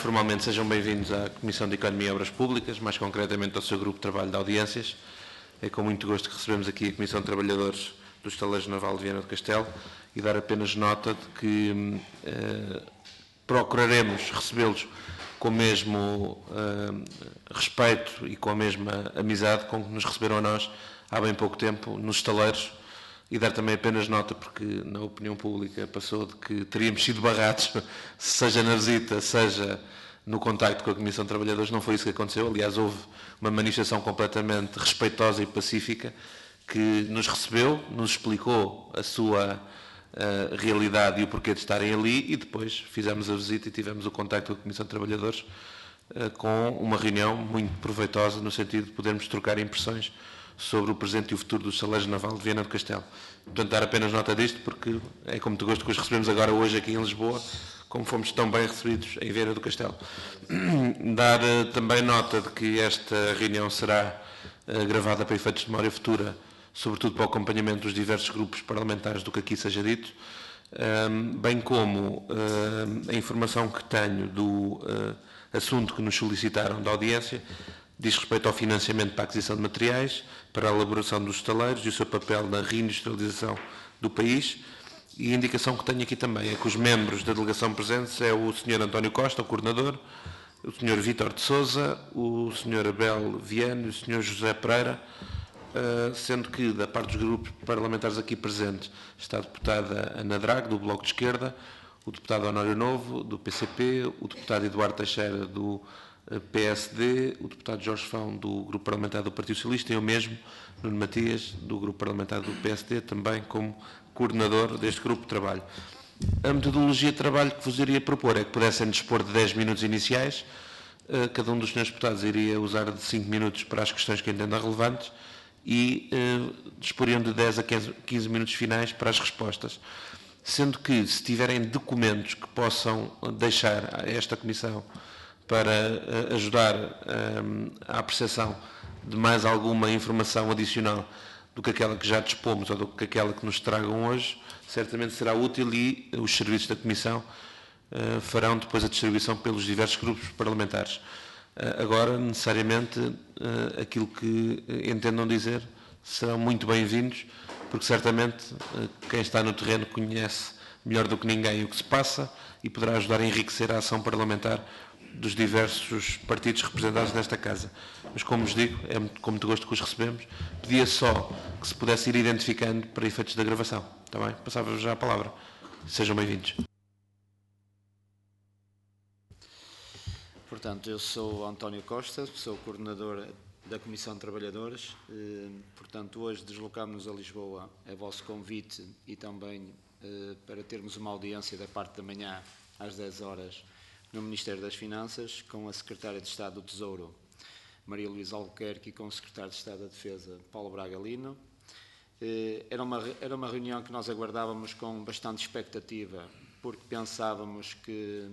formalmente sejam bem-vindos à Comissão de Economia e Obras Públicas, mais concretamente ao seu grupo de trabalho de audiências. É com muito gosto que recebemos aqui a Comissão de Trabalhadores do Estaleiro Naval de Viana do Castelo e dar apenas nota de que procuraremos recebê-los com o mesmo respeito e com a mesma amizade com que nos receberam a nós há bem pouco tempo nos estaleiros, e dar também apenas nota, porque na opinião pública passou de que teríamos sido barrados, seja na visita, seja no contacto com a Comissão de Trabalhadores. Não foi isso que aconteceu. Aliás, houve uma manifestação completamente respeitosa e pacífica que nos recebeu, nos explicou a sua realidade e o porquê de estarem ali, e depois fizemos a visita e tivemos o contacto com a Comissão de Trabalhadores com uma reunião muito proveitosa no sentido de podermos trocar impressões sobre o presente e o futuro do Estaleiro Naval de Viana do Castelo. Portanto, dar apenas nota disto, porque é com muito gosto que os recebemos agora hoje aqui em Lisboa, como fomos tão bem recebidos em Viana do Castelo. Dar também nota de que esta reunião será gravada para efeitos de memória futura, sobretudo para o acompanhamento dos diversos grupos parlamentares do que aqui seja dito, bem como a informação que tenho do assunto que nos solicitaram da audiência, diz respeito ao financiamento para a aquisição de materiais, para a elaboração dos estaleiros e o seu papel na reindustrialização do país. E a indicação que tenho aqui também é que os membros da delegação presentes é o Sr. António Costa, o coordenador, o Sr. Vítor de Sousa, o Sr. Abel Viana e o Sr. José Pereira, sendo que da parte dos grupos parlamentares aqui presentes está a deputada Ana Drago, do Bloco de Esquerda, o deputado Honório Novo, do PCP, o deputado Eduardo Teixeira, do PSD, o deputado Jorge Fão, do Grupo Parlamentar do Partido Socialista, e eu mesmo, Nuno Matias, do Grupo Parlamentar do PSD, também como coordenador deste grupo de trabalho. A metodologia de trabalho que vos iria propor é que pudessem dispor de 10 minutos iniciais, cada um dos senhores deputados iria usar de 5 minutos para as questões que entendam relevantes e disporiam de 10 a 15 minutos finais para as respostas. Sendo que, se tiverem documentos que possam deixar a esta Comissão para ajudar à apreciação de mais alguma informação adicional do que aquela que já dispomos ou do que aquela que nos tragam hoje, certamente será útil, e os serviços da Comissão farão depois a distribuição pelos diversos grupos parlamentares. Agora, necessariamente, aquilo que entendam dizer serão muito bem-vindos, porque certamente quem está no terreno conhece melhor do que ninguém o que se passa e poderá ajudar a enriquecer a ação parlamentar dos diversos partidos representados nesta Casa. Mas, como vos digo, é com muito gosto que os recebemos. Pedia só que se pudesse ir identificando para efeitos da gravação. Está bem? Passava-vos já a palavra. Sejam bem-vindos. Portanto, eu sou António Costa, sou coordenador da Comissão de Trabalhadores. Portanto, hoje deslocámos-nos a Lisboa a vosso convite e também para termos uma audiência da parte da manhã às 10 horas no Ministério das Finanças, com a Secretária de Estado do Tesouro, Maria Luísa Albuquerque, e com o Secretário de Estado da Defesa, Paulo Braga Lino. Era uma reunião que nós aguardávamos com bastante expectativa, porque pensávamos que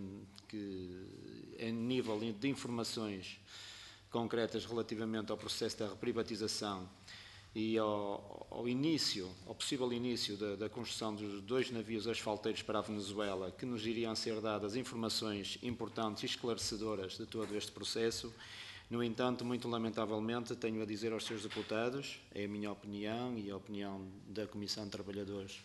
em nível de informações concretas relativamente ao processo da reprivatização e ao possível início da construção dos 2 navios asfalteiros para a Venezuela, que nos iriam ser dadas informações importantes e esclarecedoras de todo este processo. No entanto, muito lamentavelmente, tenho a dizer aos seus deputados, é a minha opinião e a opinião da Comissão de Trabalhadores,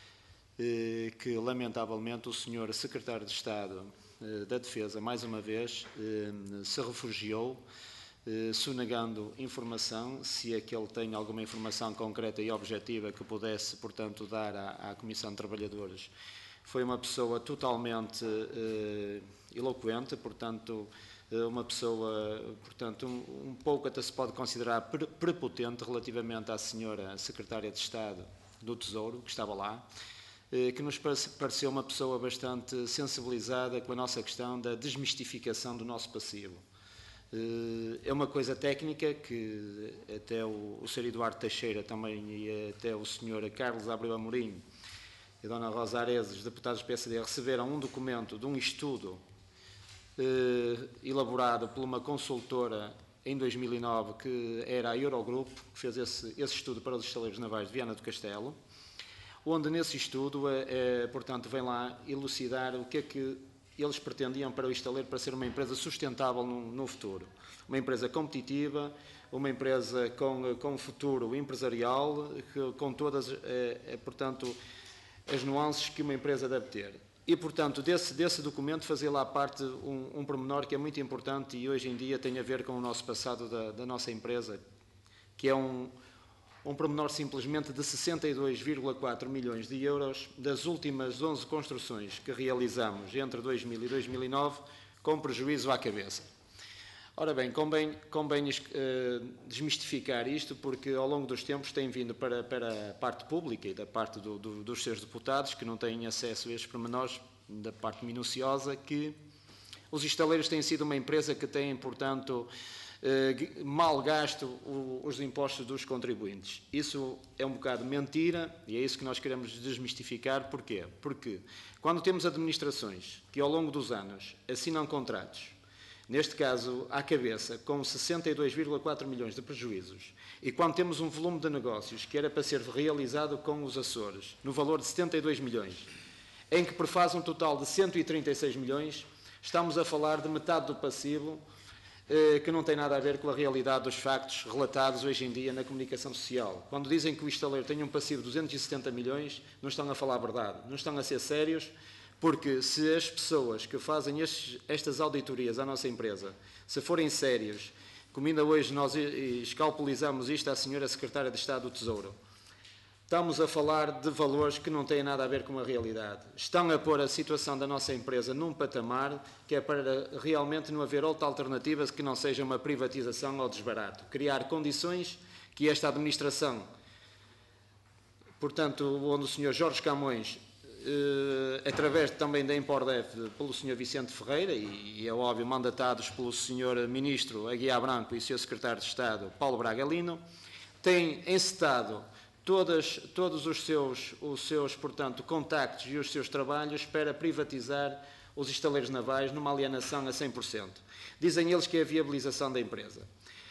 que lamentavelmente o Sr. Secretário de Estado da Defesa, mais uma vez, se refugiou, sonegando informação, se é que ele tem alguma informação concreta e objetiva que pudesse, portanto, dar à Comissão de Trabalhadores. Foi uma pessoa totalmente eloquente, portanto, uma pessoa, portanto, um pouco até se pode considerar prepotente relativamente à senhora Secretária de Estado do Tesouro, que estava lá, que nos pareceu uma pessoa bastante sensibilizada com a nossa questão da desmistificação do nosso passivo. É uma coisa técnica que até o Sr. Eduardo Teixeira também e até o Sr. Carlos Abreu Amorim e a Dona Rosa Areses, deputados do PSD, receberam um documento de um estudo elaborado por uma consultora em 2009, que era a Eurogroup, que fez esse estudo para os estaleiros navais de Viana do Castelo, onde nesse estudo, portanto, vem lá elucidar o que é que eles pretendiam para o estaleiro para ser uma empresa sustentável no futuro. Uma empresa competitiva, uma empresa com futuro empresarial, com todas, portanto, as nuances que uma empresa deve ter. E, portanto, desse documento fazia lá parte um pormenor que é muito importante e hoje em dia tem a ver com o nosso passado da nossa empresa, que é um pormenor simplesmente de 62,4 milhões de euros das últimas 11 construções que realizamos entre 2000 e 2009, com prejuízo à cabeça. Ora bem, convém desmistificar isto, porque ao longo dos tempos tem vindo para a parte pública e da parte dos seus deputados, que não têm acesso a estes pormenores, da parte minuciosa, que os estaleiros têm sido uma empresa que tem, portanto, mal gasto os impostos dos contribuintes. Isso é um bocado mentira e é isso que nós queremos desmistificar. Porquê? Porque quando temos administrações que ao longo dos anos assinam contratos, neste caso à cabeça, com 62,4 milhões de prejuízos, e quando temos um volume de negócios que era para ser realizado com os Açores, no valor de 72 milhões, em que prefaz um total de 136 milhões, estamos a falar de metade do passivo, que não tem nada a ver com a realidade dos factos relatados hoje em dia na comunicação social. Quando dizem que o estaleiro tem um passivo de 270 milhões, não estão a falar a verdade, não estão a ser sérios, porque se as pessoas que fazem estas auditorias à nossa empresa, se forem sérios, como ainda hoje nós escalpelizamos isto à senhora Secretária de Estado do Tesouro, estamos a falar de valores que não têm nada a ver com a realidade. Estão a pôr a situação da nossa empresa num patamar que é para realmente não haver outra alternativa que não seja uma privatização ou desbarato. Criar condições que esta administração, portanto, onde o Sr. Jorge Camões, através também da Impordef, pelo Sr. Vicente Ferreira, e é óbvio, mandatados pelo Sr. Ministro Aguiar Branco e o Sr. Secretário de Estado, Paulo Braga Lino, têm encetado todos os seus, portanto, contactos e os seus trabalhos para privatizar os estaleiros navais numa alienação a 100%. Dizem eles que é a viabilização da empresa.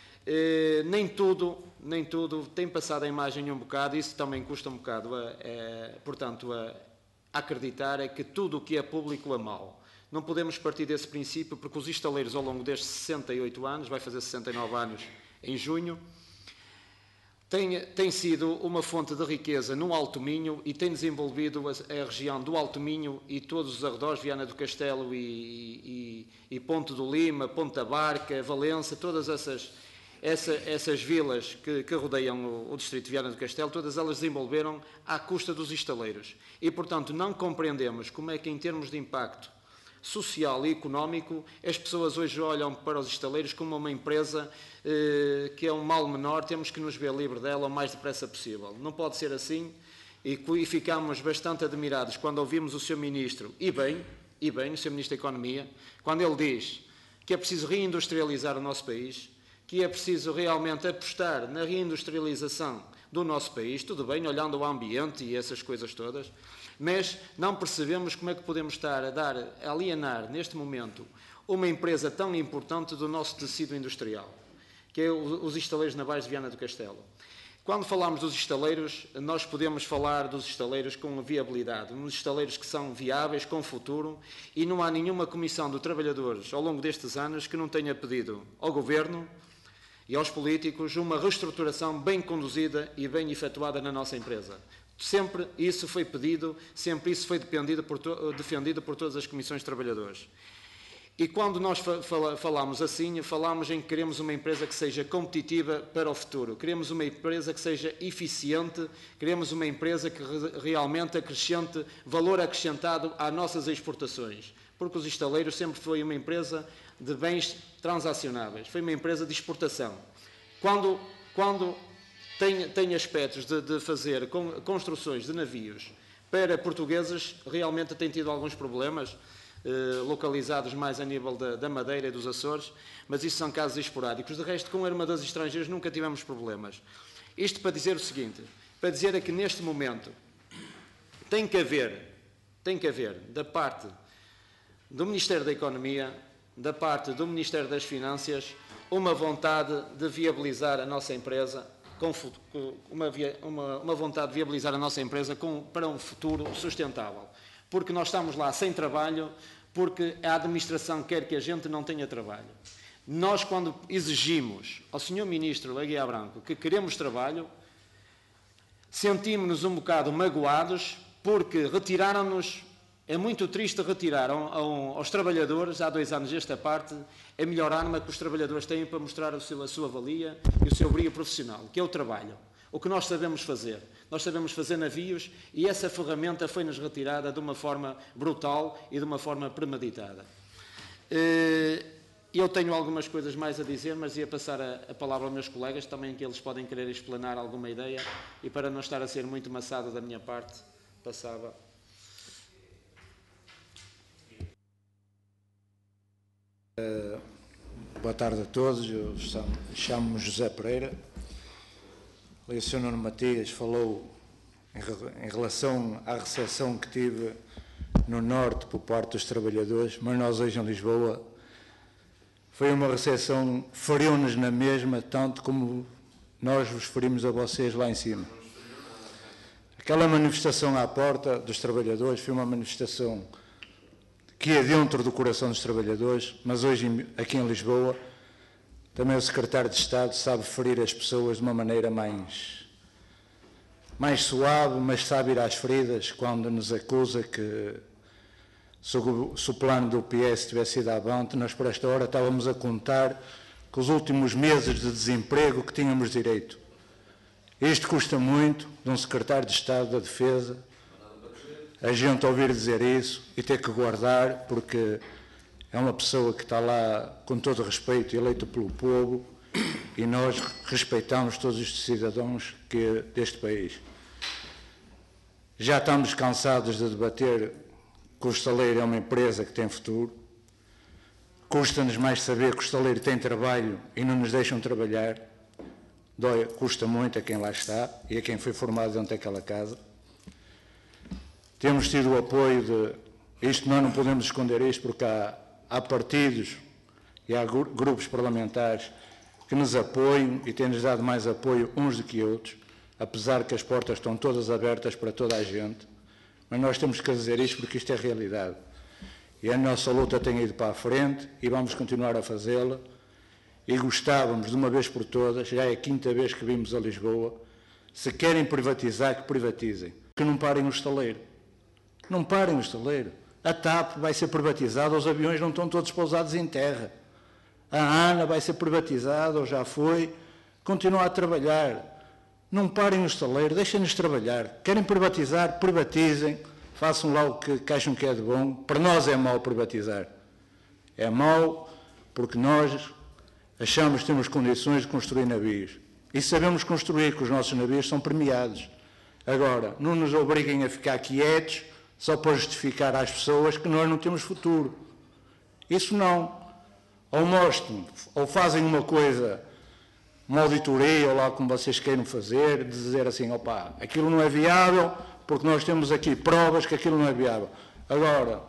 Nem tudo tem passado a imagem um bocado, isso também custa um bocado, portanto, a acreditar que tudo o que é público é mau. Não podemos partir desse princípio, porque os estaleiros ao longo destes 68 anos, vai fazer 69 anos em junho, tem sido uma fonte de riqueza no Alto Minho e tem desenvolvido a região do Alto Minho e todos os arredores, Viana do Castelo e Ponte do Lima, Ponta Barca, Valença, todas essas vilas que rodeiam o distrito de Viana do Castelo, todas elas desenvolveram à custa dos estaleiros. E, portanto, não compreendemos como é que, em termos de impacto social e económico, as pessoas hoje olham para os estaleiros como uma empresa que é um mal menor, temos que nos ver livre dela o mais depressa possível. Não pode ser assim e ficamos bastante admirados quando ouvimos o Sr. Ministro, e bem, o Sr. Ministro da Economia, quando ele diz que é preciso reindustrializar o nosso país, que é preciso realmente apostar na reindustrialização do nosso país, tudo bem, olhando o ambiente e essas coisas todas, mas não percebemos como é que podemos estar a alienar, neste momento, uma empresa tão importante do nosso tecido industrial, que é os estaleiros navais de Viana do Castelo. Quando falamos dos estaleiros, nós podemos falar dos estaleiros com viabilidade, uns estaleiros que são viáveis, com futuro, e não há nenhuma comissão de trabalhadores ao longo destes anos que não tenha pedido ao Governo e aos políticos uma reestruturação bem conduzida e bem efetuada na nossa empresa. Sempre isso foi pedido, sempre isso foi defendido por todas as comissões de trabalhadores. E quando nós falamos assim, falamos em que queremos uma empresa que seja competitiva para o futuro, queremos uma empresa que seja eficiente, queremos uma empresa que realmente acrescente valor acrescentado às nossas exportações, porque os estaleiros sempre foi uma empresa de bens transacionáveis, foi uma empresa de exportação. Quando tem aspectos de fazer construções de navios para portugueses, realmente tem tido alguns problemas, localizados mais a nível da Madeira e dos Açores, mas isso são casos esporádicos. De resto, com armadores estrangeiros nunca tivemos problemas. Isto para dizer o seguinte, para dizer é que neste momento tem que haver, da parte do Ministério da Economia, da parte do Ministério das Finanças, uma vontade de viabilizar a nossa empresa, uma vontade de viabilizar a nossa empresa para um futuro sustentável. Porque nós estamos lá sem trabalho, porque a administração quer que a gente não tenha trabalho. Nós, quando exigimos ao Sr. Ministro Leguia Branco que queremos trabalho, sentimos-nos um bocado magoados porque retiraram-nos, é muito triste retirar aos trabalhadores, há 2 anos esta parte, a melhor arma que os trabalhadores têm para mostrar a sua valia e o seu brilho profissional, que é o trabalho. O que nós sabemos fazer. Nós sabemos fazer navios e essa ferramenta foi-nos retirada de uma forma brutal e de uma forma premeditada. Eu tenho algumas coisas mais a dizer, mas ia passar a palavra aos meus colegas, também que eles podem querer explanar alguma ideia, e para não estar a ser muito maçado da minha parte, passava. Boa tarde a todos, eu chamo-me José Pereira. O Sr. Nuno Matias falou em relação à recepção que tive no Norte por parte dos trabalhadores, mas nós hoje em Lisboa foi uma recepção, feriu-nos na mesma, tanto como nós vos ferimos a vocês lá em cima. Aquela manifestação à porta dos trabalhadores foi uma manifestação que é dentro do coração dos trabalhadores, mas hoje aqui em Lisboa também o Secretário de Estado sabe ferir as pessoas de uma maneira mais suave, mas sabe ir às feridas quando nos acusa que se o plano do PS tivesse sido avante, nós por esta hora estávamos a contar com os últimos meses de desemprego que tínhamos direito. Isto custa muito de um Secretário de Estado da Defesa, a gente ouvir dizer isso e ter que guardar, porque é uma pessoa que está lá com todo respeito, eleito pelo povo, e nós respeitamos todos os cidadãos deste país. Já estamos cansados de debater que o estaleiro é uma empresa que tem futuro. Custa-nos mais saber que o estaleiro tem trabalho e não nos deixam trabalhar. Custa muito a quem lá está e a quem foi formado dentro daquela casa. Temos tido o apoio de... Isto nós não podemos esconder isto porque há partidos e há grupos parlamentares que nos apoiam e têm-nos dado mais apoio uns do que outros, apesar que as portas estão todas abertas para toda a gente. Mas nós temos que dizer isto porque isto é realidade. E a nossa luta tem ido para a frente e vamos continuar a fazê-la. E gostávamos, de uma vez por todas, já é a 5ª vez que vimos a Lisboa, se querem privatizar, que privatizem. Que não parem o estaleiro. Não parem o estaleiro. A TAP vai ser privatizada, os aviões não estão todos pousados em terra. A ANA vai ser privatizada, ou já foi. Continua a trabalhar. Não parem o estaleiro, deixem-nos trabalhar. Querem privatizar, privatizem. Façam lá o que acham que é de bom. Para nós é mau privatizar. É mau porque nós achamos que temos condições de construir navios. E sabemos construir, que os nossos navios são premiados. Agora, não nos obriguem a ficar quietos só para justificar às pessoas que nós não temos futuro. Isso não. Ou mostram, ou fazem uma coisa, uma auditoria, ou lá como vocês queiram fazer, de dizer assim, opá, aquilo não é viável, porque nós temos aqui provas que aquilo não é viável. Agora,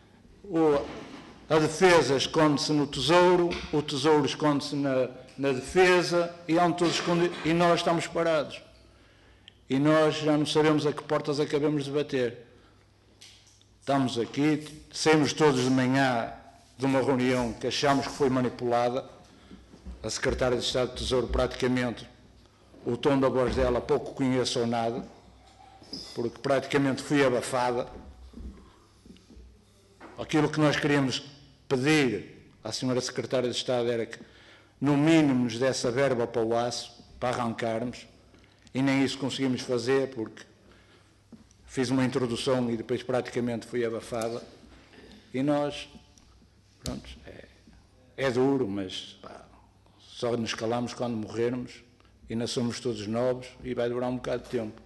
a defesa esconde-se no tesouro, o tesouro esconde-se na defesa, e nós estamos parados. E nós já não sabemos a que portas acabamos de bater. Estamos aqui, saímos todos de manhã de uma reunião que achamos que foi manipulada. A Secretária de Estado do Tesouro, praticamente, o tom da voz dela pouco conheço ou nada, porque praticamente fui abafada. Aquilo que nós queríamos pedir à Sra. Secretária de Estado era que, no mínimo, nos desse a verba para o aço, para arrancarmos, e nem isso conseguimos fazer, porque fiz uma introdução e depois praticamente fui abafada. E nós, pronto, é duro, mas pá, só nos calamos quando morrermos, e ainda somos todos novos e vai durar um bocado de tempo.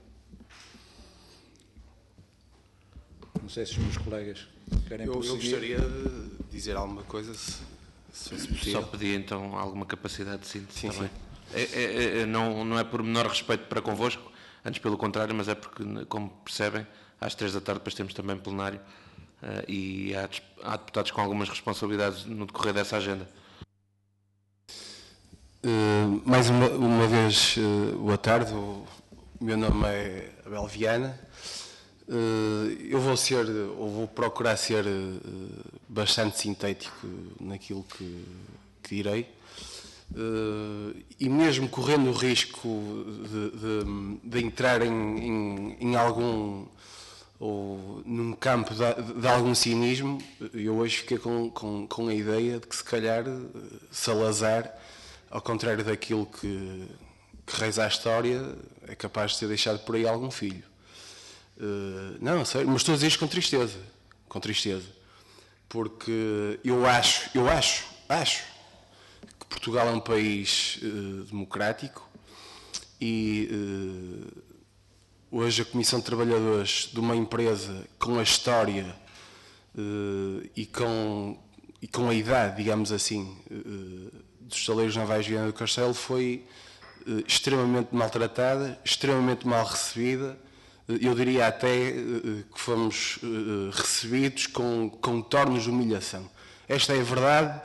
Não sei se os meus colegas querem prosseguir. Eu gostaria de dizer alguma coisa, se fosse possível. Só pedia então alguma capacidade de síntese. Sim, também. Não é por menor respeito para convosco, antes pelo contrário, mas é porque, como percebem, às 3 da tarde depois temos também plenário e há deputados com algumas responsabilidades no decorrer dessa agenda. Mais uma vez, boa tarde. O meu nome é Abel Viana. Eu vou procurar ser bastante sintético naquilo que direi. E mesmo correndo o risco de entrar em algum, ou num campo de algum cinismo, eu hoje fiquei com a ideia de que se calhar Salazar, ao contrário daquilo que reza a história, é capaz de ter deixado por aí algum filho. Não, sério, mas estou a dizer isto com tristeza, porque eu acho que Portugal é um país democrático e hoje a Comissão de Trabalhadores de uma empresa com a história e com a idade, digamos assim, dos estaleiros navais de Viana do Castelo foi extremamente maltratada, extremamente mal recebida. Eu diria até que fomos recebidos com tornos de humilhação. Esta é a verdade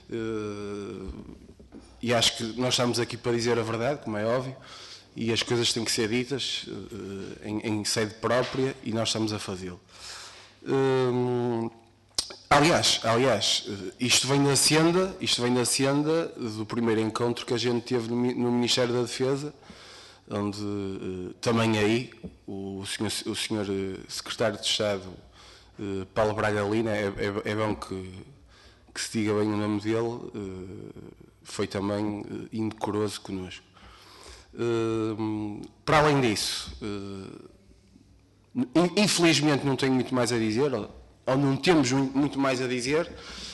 e acho que nós estamos aqui para dizer a verdade, como é óbvio, e as coisas têm que ser ditas em sede própria e nós estamos a fazê-lo. Aliás, isto vem da senda do primeiro encontro que a gente teve no Ministério da Defesa, onde também aí o senhor Secretário de Estado Paulo Braga Lina, é bom que se diga bem o nome dele, foi também indecoroso connosco. Para além disso, infelizmente não tenho muito mais a dizer, ou não temos muito mais a dizer.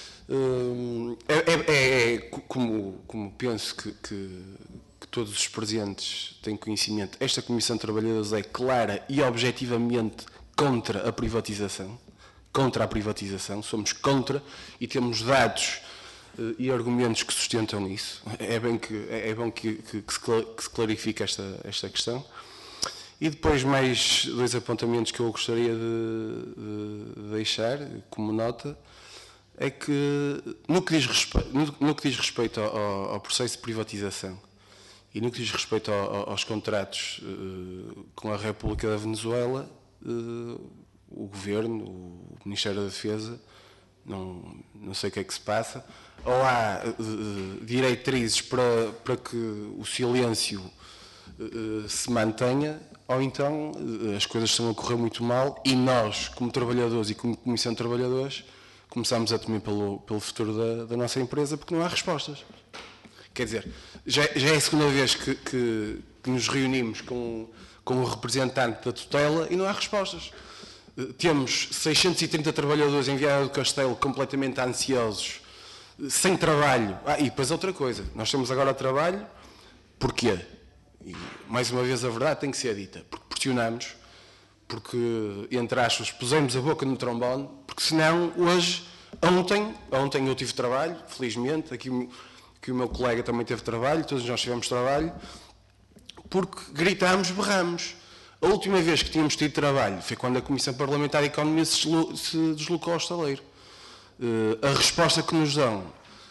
Como penso que todos os presentes têm conhecimento, esta Comissão de Trabalhadores é clara e objetivamente contra a privatização. Somos contra e temos dados e argumentos que sustentam isso. É bom que se clarifique esta questão. E depois mais dois apontamentos que eu gostaria de deixar como nota, é que no que diz respeito ao processo de privatização e no que diz respeito aos contratos com a República da Venezuela, o Governo, o Ministério da Defesa, não sei o que é que se passa, ou há diretrizes para que o silêncio se mantenha, ou então as coisas estão a correr muito mal e nós, como trabalhadores e como Comissão de Trabalhadores, começamos a temer pelo futuro da nossa empresa porque não há respostas. Quer dizer, já é a segunda vez que nos reunimos com o representante da tutela e não há respostas. Temos 630 trabalhadores em Viana do Castelo completamente ansiosos, sem trabalho. E depois outra coisa, nós temos agora trabalho, porquê? E, mais uma vez, a verdade tem que ser dita, porque pressionamos, porque, entre aspas, pusemos a boca no trombone, porque senão, ontem eu tive trabalho, felizmente, aqui que o meu colega também teve trabalho, todos nós tivemos trabalho, porque gritámos, berramos. A última vez que tínhamos tido trabalho foi quando a Comissão Parlamentar de Economia se deslocou ao estaleiro. A resposta que nos dão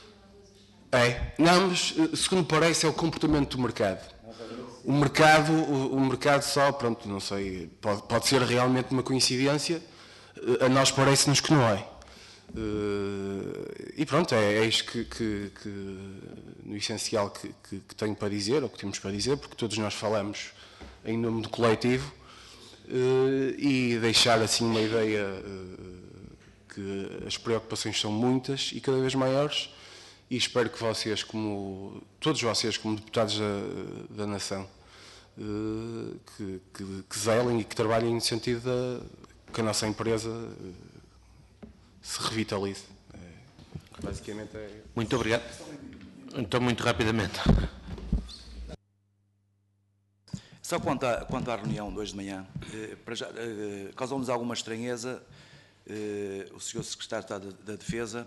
não, mas segundo parece é o comportamento do mercado. O mercado só, pronto, não sei, pode ser realmente uma coincidência, a nós parece-nos que não é. E pronto, é isto que no essencial que tenho para dizer, ou que temos para dizer, porque todos nós falamos em nome do coletivo, e deixar assim uma ideia que as preocupações são muitas e cada vez maiores, e espero que vocês, todos vocês como deputados da nação, que zelem e que trabalhem no sentido que a nossa empresa se revitalize. Basicamente é... Muito obrigado. Então, muito rapidamente. Só quanto à reunião de hoje de manhã, causou-nos alguma estranheza o Sr. Secretário de Estado da Defesa,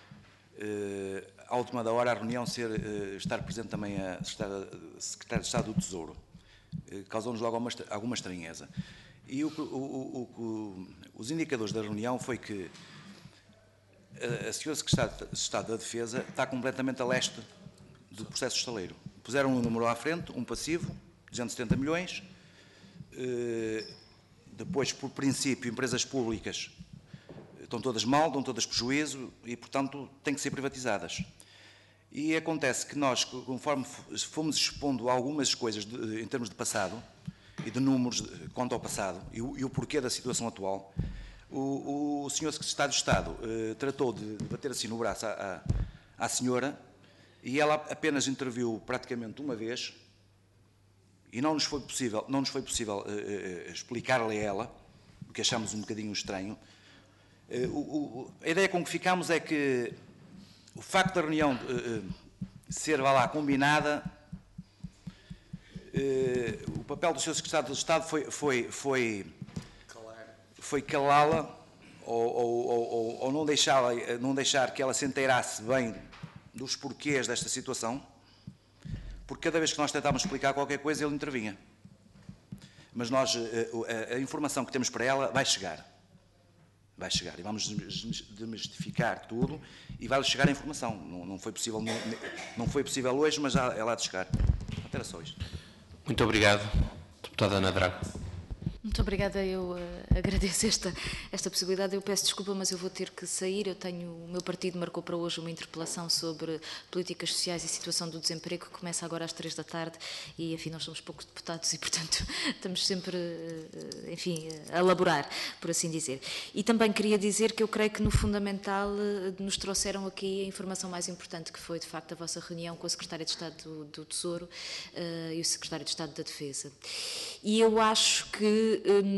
à última da hora, a reunião estar presente também a Secretária de Estado do Tesouro. Causou-nos logo alguma estranheza. E os indicadores da reunião foi que a Sra. Secretária de Estado da Defesa está completamente a leste do processo estaleiro. Puseram um número à frente, um passivo, 270 milhões, depois, por princípio, empresas públicas estão todas mal, dão todas prejuízo e, portanto, têm que ser privatizadas. E acontece que nós, conforme fomos expondo algumas coisas em termos de passado e de números quanto ao passado e o porquê da situação atual, o senhor Secretário de Estado tratou de bater assim no braço à senhora e ela apenas interviu praticamente uma vez e não nos foi possível explicar-lhe a ela, o que achamos um bocadinho estranho. A ideia com que ficámos é que o facto da reunião ser, vá lá, combinada, o papel do Sr. Secretário de Estado foi calá-la ou não deixar que ela se inteirasse bem dos porquês desta situação, porque cada vez que nós tentávamos explicar qualquer coisa ele intervinha. Mas nós, a informação que temos para ela vai chegar e vamos desmistificar tudo e vai-lhe chegar a informação. Não foi possível hoje, mas já ela há de chegar. Até era só isto. Muito obrigado, deputada Ana Drago. Muito obrigada, eu agradeço esta possibilidade. Eu peço desculpa, mas eu vou ter que sair. O meu partido marcou para hoje uma interpelação sobre políticas sociais e situação do desemprego, que começa agora às 3 da tarde e, enfim, nós somos poucos deputados e, portanto, estamos sempre, enfim, a elaborar, por assim dizer. E também queria dizer que eu creio que, no fundamental, nos trouxeram aqui a informação mais importante, que foi, de facto, a vossa reunião com a Secretária de Estado do Tesouro e o Secretário de Estado da Defesa. E eu acho que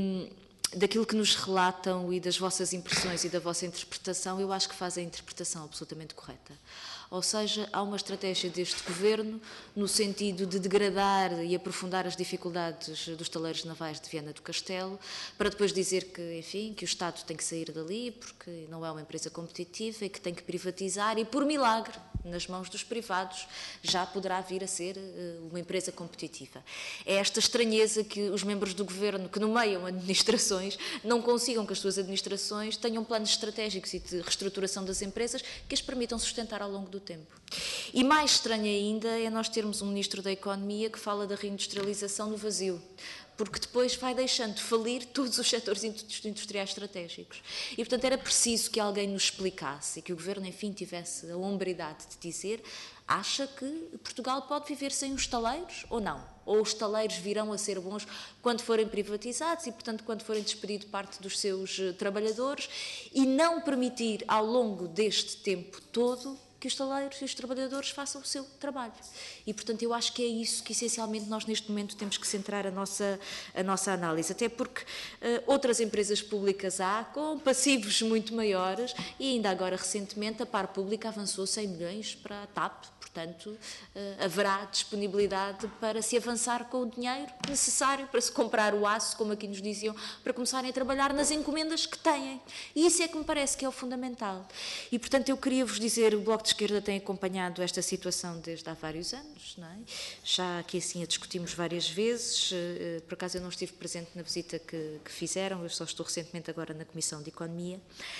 daquilo que nos relatam e das vossas impressões e da vossa interpretação, eu acho que fazem a interpretação absolutamente correta. Ou seja, há uma estratégia deste Governo no sentido de degradar e aprofundar as dificuldades dos taleiros navais de Viana do Castelo, para depois dizer que, enfim, que o Estado tem que sair dali porque não é uma empresa competitiva e que tem que privatizar e, por milagre, nas mãos dos privados, já poderá vir a ser uma empresa competitiva. É esta estranheza que os membros do Governo, que nomeiam administrações, não consigam que as suas administrações tenham planos estratégicos e de reestruturação das empresas que as permitam sustentar ao longo do tempo. E mais estranho ainda é nós termos um Ministro da Economia que fala da reindustrialização no vazio, porque depois vai deixando de falir todos os setores industriais estratégicos. E, portanto, era preciso que alguém nos explicasse e que o Governo, enfim, tivesse a hombridade de dizer: acha que Portugal pode viver sem os estaleiros ou não? Ou os estaleiros virão a ser bons quando forem privatizados e, portanto, quando forem despedido parte dos seus trabalhadores, e não permitir, ao longo deste tempo todo, que os estaleiros e os trabalhadores façam o seu trabalho. E, portanto, eu acho que é isso que, essencialmente, nós neste momento temos que centrar a nossa análise. Até porque outras empresas públicas há, com passivos muito maiores, e ainda agora, recentemente, a Par Pública avançou 100 milhões para a TAP. Portanto, haverá disponibilidade para se avançar com o dinheiro necessário para se comprar o aço, como aqui nos diziam, para começarem a trabalhar nas encomendas que têm. E isso é que me parece que é o fundamental. E, portanto, eu queria vos dizer, o Bloco de Esquerda tem acompanhado esta situação desde há vários anos, não é? Já aqui assim a discutimos várias vezes, por acaso eu não estive presente na visita que fizeram, eu só estou recentemente agora na Comissão de Economia.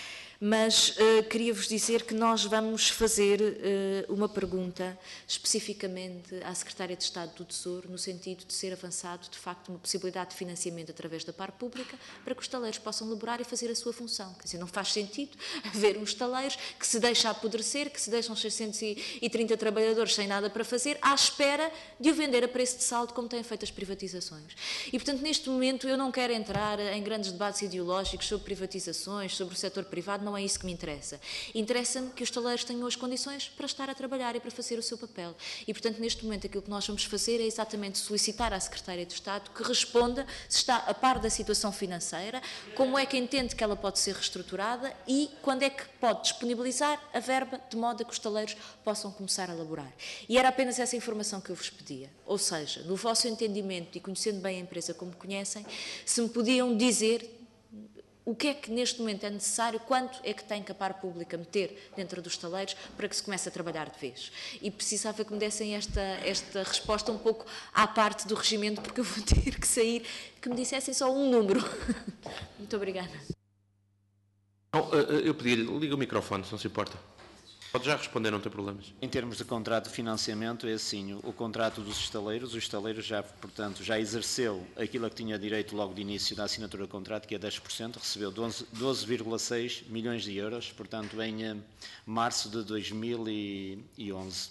Mas queria-vos dizer que nós vamos fazer uma pergunta especificamente à Secretária de Estado do Tesouro, no sentido de ser avançado, de facto, uma possibilidade de financiamento através da Par Pública para que os estaleiros possam laborar e fazer a sua função. Quer dizer, não faz sentido haver uns estaleiros que se deixam apodrecer, que se deixam 630 trabalhadores sem nada para fazer, à espera de o vender a preço de saldo, como têm feito as privatizações. E, portanto, neste momento eu não quero entrar em grandes debates ideológicos sobre privatizações, sobre o setor privado, não é isso que me interessa. Interessa-me que os estaleiros tenham as condições para estar a trabalhar e para fazer o seu papel. E, portanto, neste momento aquilo que nós vamos fazer é exatamente solicitar à Secretária de Estado que responda se está a par da situação financeira, como é que entende que ela pode ser reestruturada e quando é que pode disponibilizar a verba de modo a que os estaleiros possam começar a laborar. E era apenas essa informação que eu vos pedia. Ou seja, no vosso entendimento e conhecendo bem a empresa como conhecem, se me podiam dizer o que é que neste momento é necessário, quanto é que tem que a Par Pública meter dentro dos estaleiros para que se comece a trabalhar de vez. E precisava que me dessem esta resposta um pouco à parte do regimento, porque eu vou ter que sair, que me dissessem só um número. Muito obrigada. Eu pedi-lhe, liga o microfone, se não se importa. Pode já responder, não tem problemas. Em termos de contrato de financiamento, é assim, o contrato dos estaleiros, o estaleiro já, portanto, já exerceu aquilo a que tinha direito logo de início da assinatura do contrato, que é 10%, recebeu 12,6 milhões de euros, portanto, em março de 2011.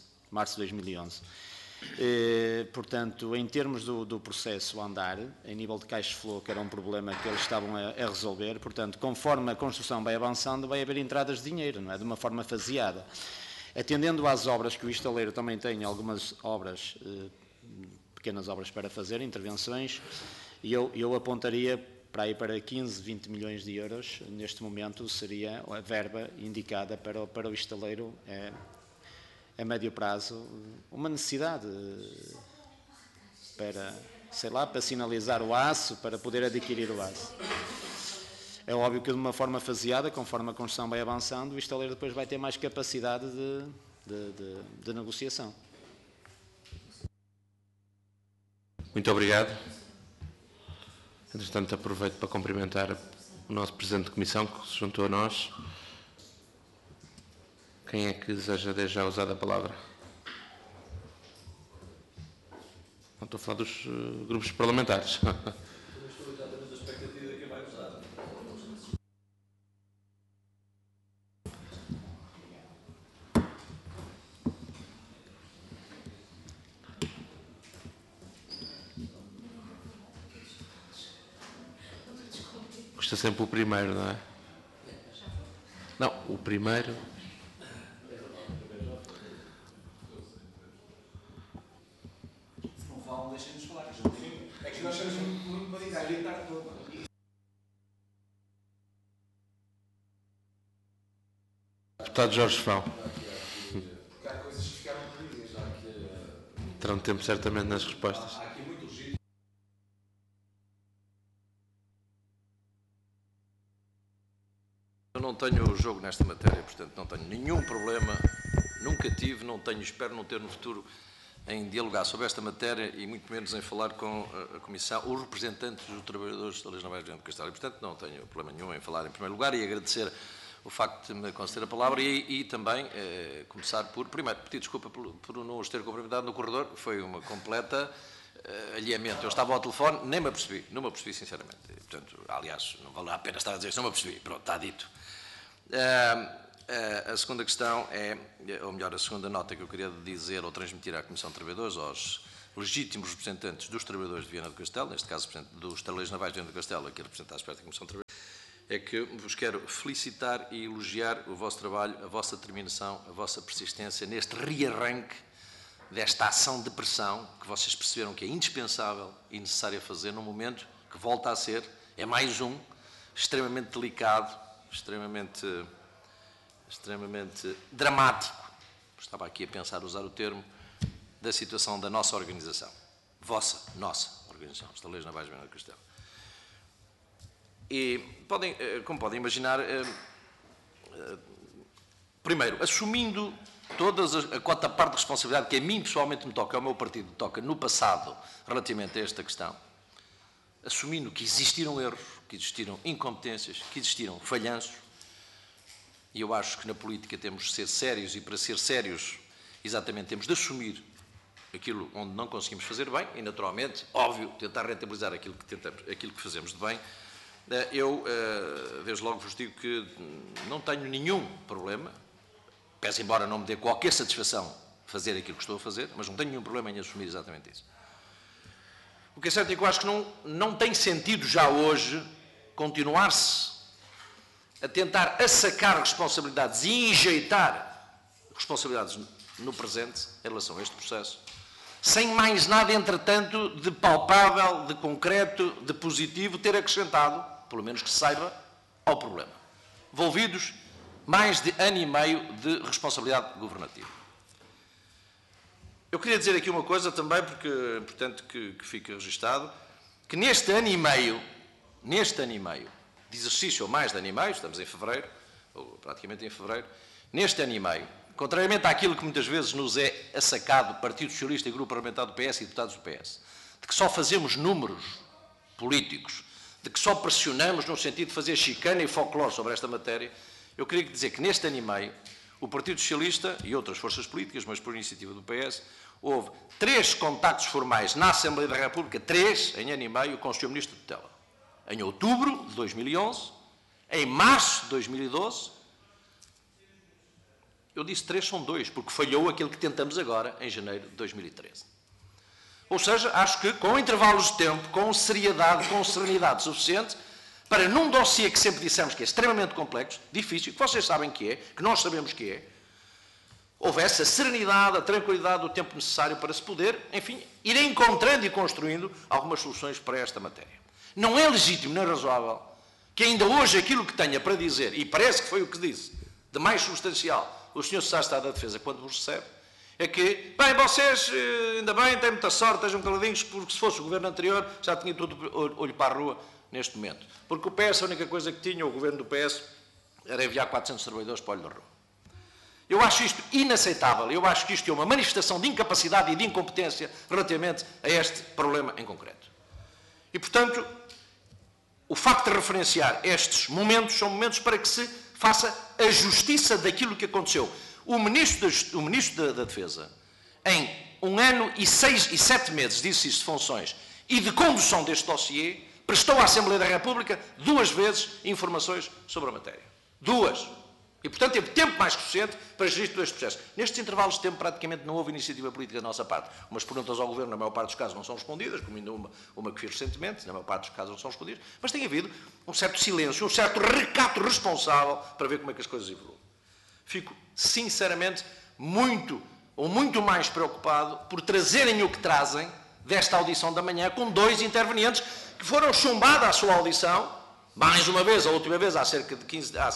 Portanto, em termos do processo a andar, em nível de cash flow, que era um problema que eles estavam a resolver, portanto, conforme a construção vai avançando, vai haver entradas de dinheiro, não é? De uma forma faseada. Atendendo às obras, que o estaleiro também tem algumas obras, pequenas obras para fazer, intervenções, e eu apontaria para 15, 20 milhões de euros, neste momento seria a verba indicada para o estaleiro, a médio prazo, uma necessidade para, sei lá, para sinalizar o aço, para poder adquirir o aço. É óbvio que de uma forma faseada, conforme a construção vai avançando, o estaleiro depois vai ter mais capacidade de negociação. Muito obrigado. Entretanto, aproveito para cumprimentar o nosso Presidente de Comissão, que se juntou a nós. Quem é que deseja já usar a palavra? Não estou a falar dos grupos parlamentares. Custa sempre o primeiro, não é? Não, o primeiro... Deputado Jorge Fão. Terão tempo certamente nas respostas. Eu não tenho jogo nesta matéria, portanto não tenho nenhum problema, nunca tive, não tenho, espero não ter no futuro, em dialogar sobre esta matéria e muito menos em falar com a Comissão, os representantes dos trabalhadores da Leis Navais de Castelo. E, portanto, não tenho problema nenhum em falar em primeiro lugar e agradecer o facto de me conceder a palavra e também começar por, primeiro, pedir desculpa por não os ter cumprimentado no corredor, foi uma completa alheamento. Eu estava ao telefone, nem me apercebi, não me apercebi sinceramente. E, portanto, aliás, não vale a pena estar a dizer isso, não me apercebi, pronto, está dito. A segunda questão é, ou melhor, a segunda nota que eu queria dizer ou transmitir à Comissão de Trabalhadores, aos legítimos representantes dos trabalhadores de Viana do Castelo, neste caso dos Estaleiros Navais de Viana do Castelo, aqui representados perto da Comissão de Trabalhadores, é que vos quero felicitar e elogiar o vosso trabalho, a vossa determinação, a vossa persistência neste rearranque desta ação de pressão que vocês perceberam que é indispensável e necessária fazer num momento que volta a ser, é mais um, extremamente delicado, extremamente dramático, estava aqui a pensar usar o termo, da situação da nossa organização, nossa organização, Estaleiros Navais de Viana do Castelo. E, como podem imaginar, primeiro, assumindo toda a quota parte de responsabilidade que a mim pessoalmente me toca, ao meu partido me toca, no passado, relativamente a esta questão, assumindo que existiram erros, que existiram incompetências, que existiram falhanços, e eu acho que na política temos de ser sérios e para ser sérios, exatamente, temos de assumir aquilo onde não conseguimos fazer bem e, naturalmente, óbvio, tentar rentabilizar aquilo que fazemos de bem. Eu, desde logo, vos digo que não tenho nenhum problema, peço embora não me dê qualquer satisfação fazer aquilo que estou a fazer, mas não tenho nenhum problema em assumir exatamente isso. O que é certo é que eu acho que não tem sentido já hoje continuar-se a tentar assacar responsabilidades e enjeitar responsabilidades no presente em relação a este processo, sem mais nada, entretanto, de palpável, de concreto, de positivo, ter acrescentado, pelo menos que se saiba, ao problema. Envolvidos mais de ano e meio de responsabilidade governativa. Eu queria dizer aqui uma coisa também, porque é importante que fique registado, que neste ano e meio de exercício, ou mais de ano e meio, estamos em fevereiro, ou praticamente em fevereiro, neste ano e meio, contrariamente àquilo que muitas vezes nos é assacado, Partido Socialista e Grupo Parlamentar do PS e deputados do PS, de que só fazemos números políticos, de que só pressionamos no sentido de fazer chicana e folclore sobre esta matéria, eu queria dizer que neste ano e meio o Partido Socialista e outras forças políticas, mas por iniciativa do PS, houve 3 contactos formais na Assembleia da República, 3 em ano e meio, com o Sr. Ministro de Tutela. Em outubro de 2011, em março de 2012, eu disse 3, são 2, porque falhou aquele que tentamos agora, em janeiro de 2013. Ou seja, acho que com intervalos de tempo, com seriedade, com serenidade suficiente, para num dossiê que sempre dissemos que é extremamente complexo, difícil, que vocês sabem que é, que nós sabemos que é, houvesse a serenidade, a tranquilidade, o tempo necessário para se poder, enfim, ir encontrando e construindo algumas soluções para esta matéria. Não é legítimo, nem razoável, que ainda hoje aquilo que tenha para dizer, e parece que foi o que disse, de mais substancial, o Sr. Secretário de Estado da Defesa, quando vos recebe, é que, bem, vocês, ainda bem, têm muita sorte, estejam caladinhos, porque se fosse o governo anterior, já tinha tudo olho para a rua neste momento. Porque o PS, a única coisa que tinha, o governo do PS, era enviar 400 trabalhadores para o olho da rua. Eu acho isto inaceitável, eu acho que isto é uma manifestação de incapacidade e de incompetência relativamente a este problema em concreto. E, portanto, o facto de referenciar estes momentos são momentos para que se faça a justiça daquilo que aconteceu. O Ministro da Defesa, em 1 ano e 6 e 7 meses de exercício de funções e de condução deste dossiê, prestou à Assembleia da República 2 vezes informações sobre a matéria. 2. E, portanto, teve tempo mais que suficiente para gerir todo este processo. Nestes intervalos de tempo, praticamente não houve iniciativa política da nossa parte. Umas perguntas ao Governo, na maior parte dos casos, não são respondidas, como ainda uma que fiz recentemente, na maior parte dos casos não são respondidas, mas tem havido um certo silêncio, um certo recato responsável para ver como é que as coisas evoluem. Fico, sinceramente, muito mais preocupado por trazerem o que trazem desta audição da manhã com 2 intervenientes que foram chumbados à sua audição, mais uma vez, a última vez, há cerca de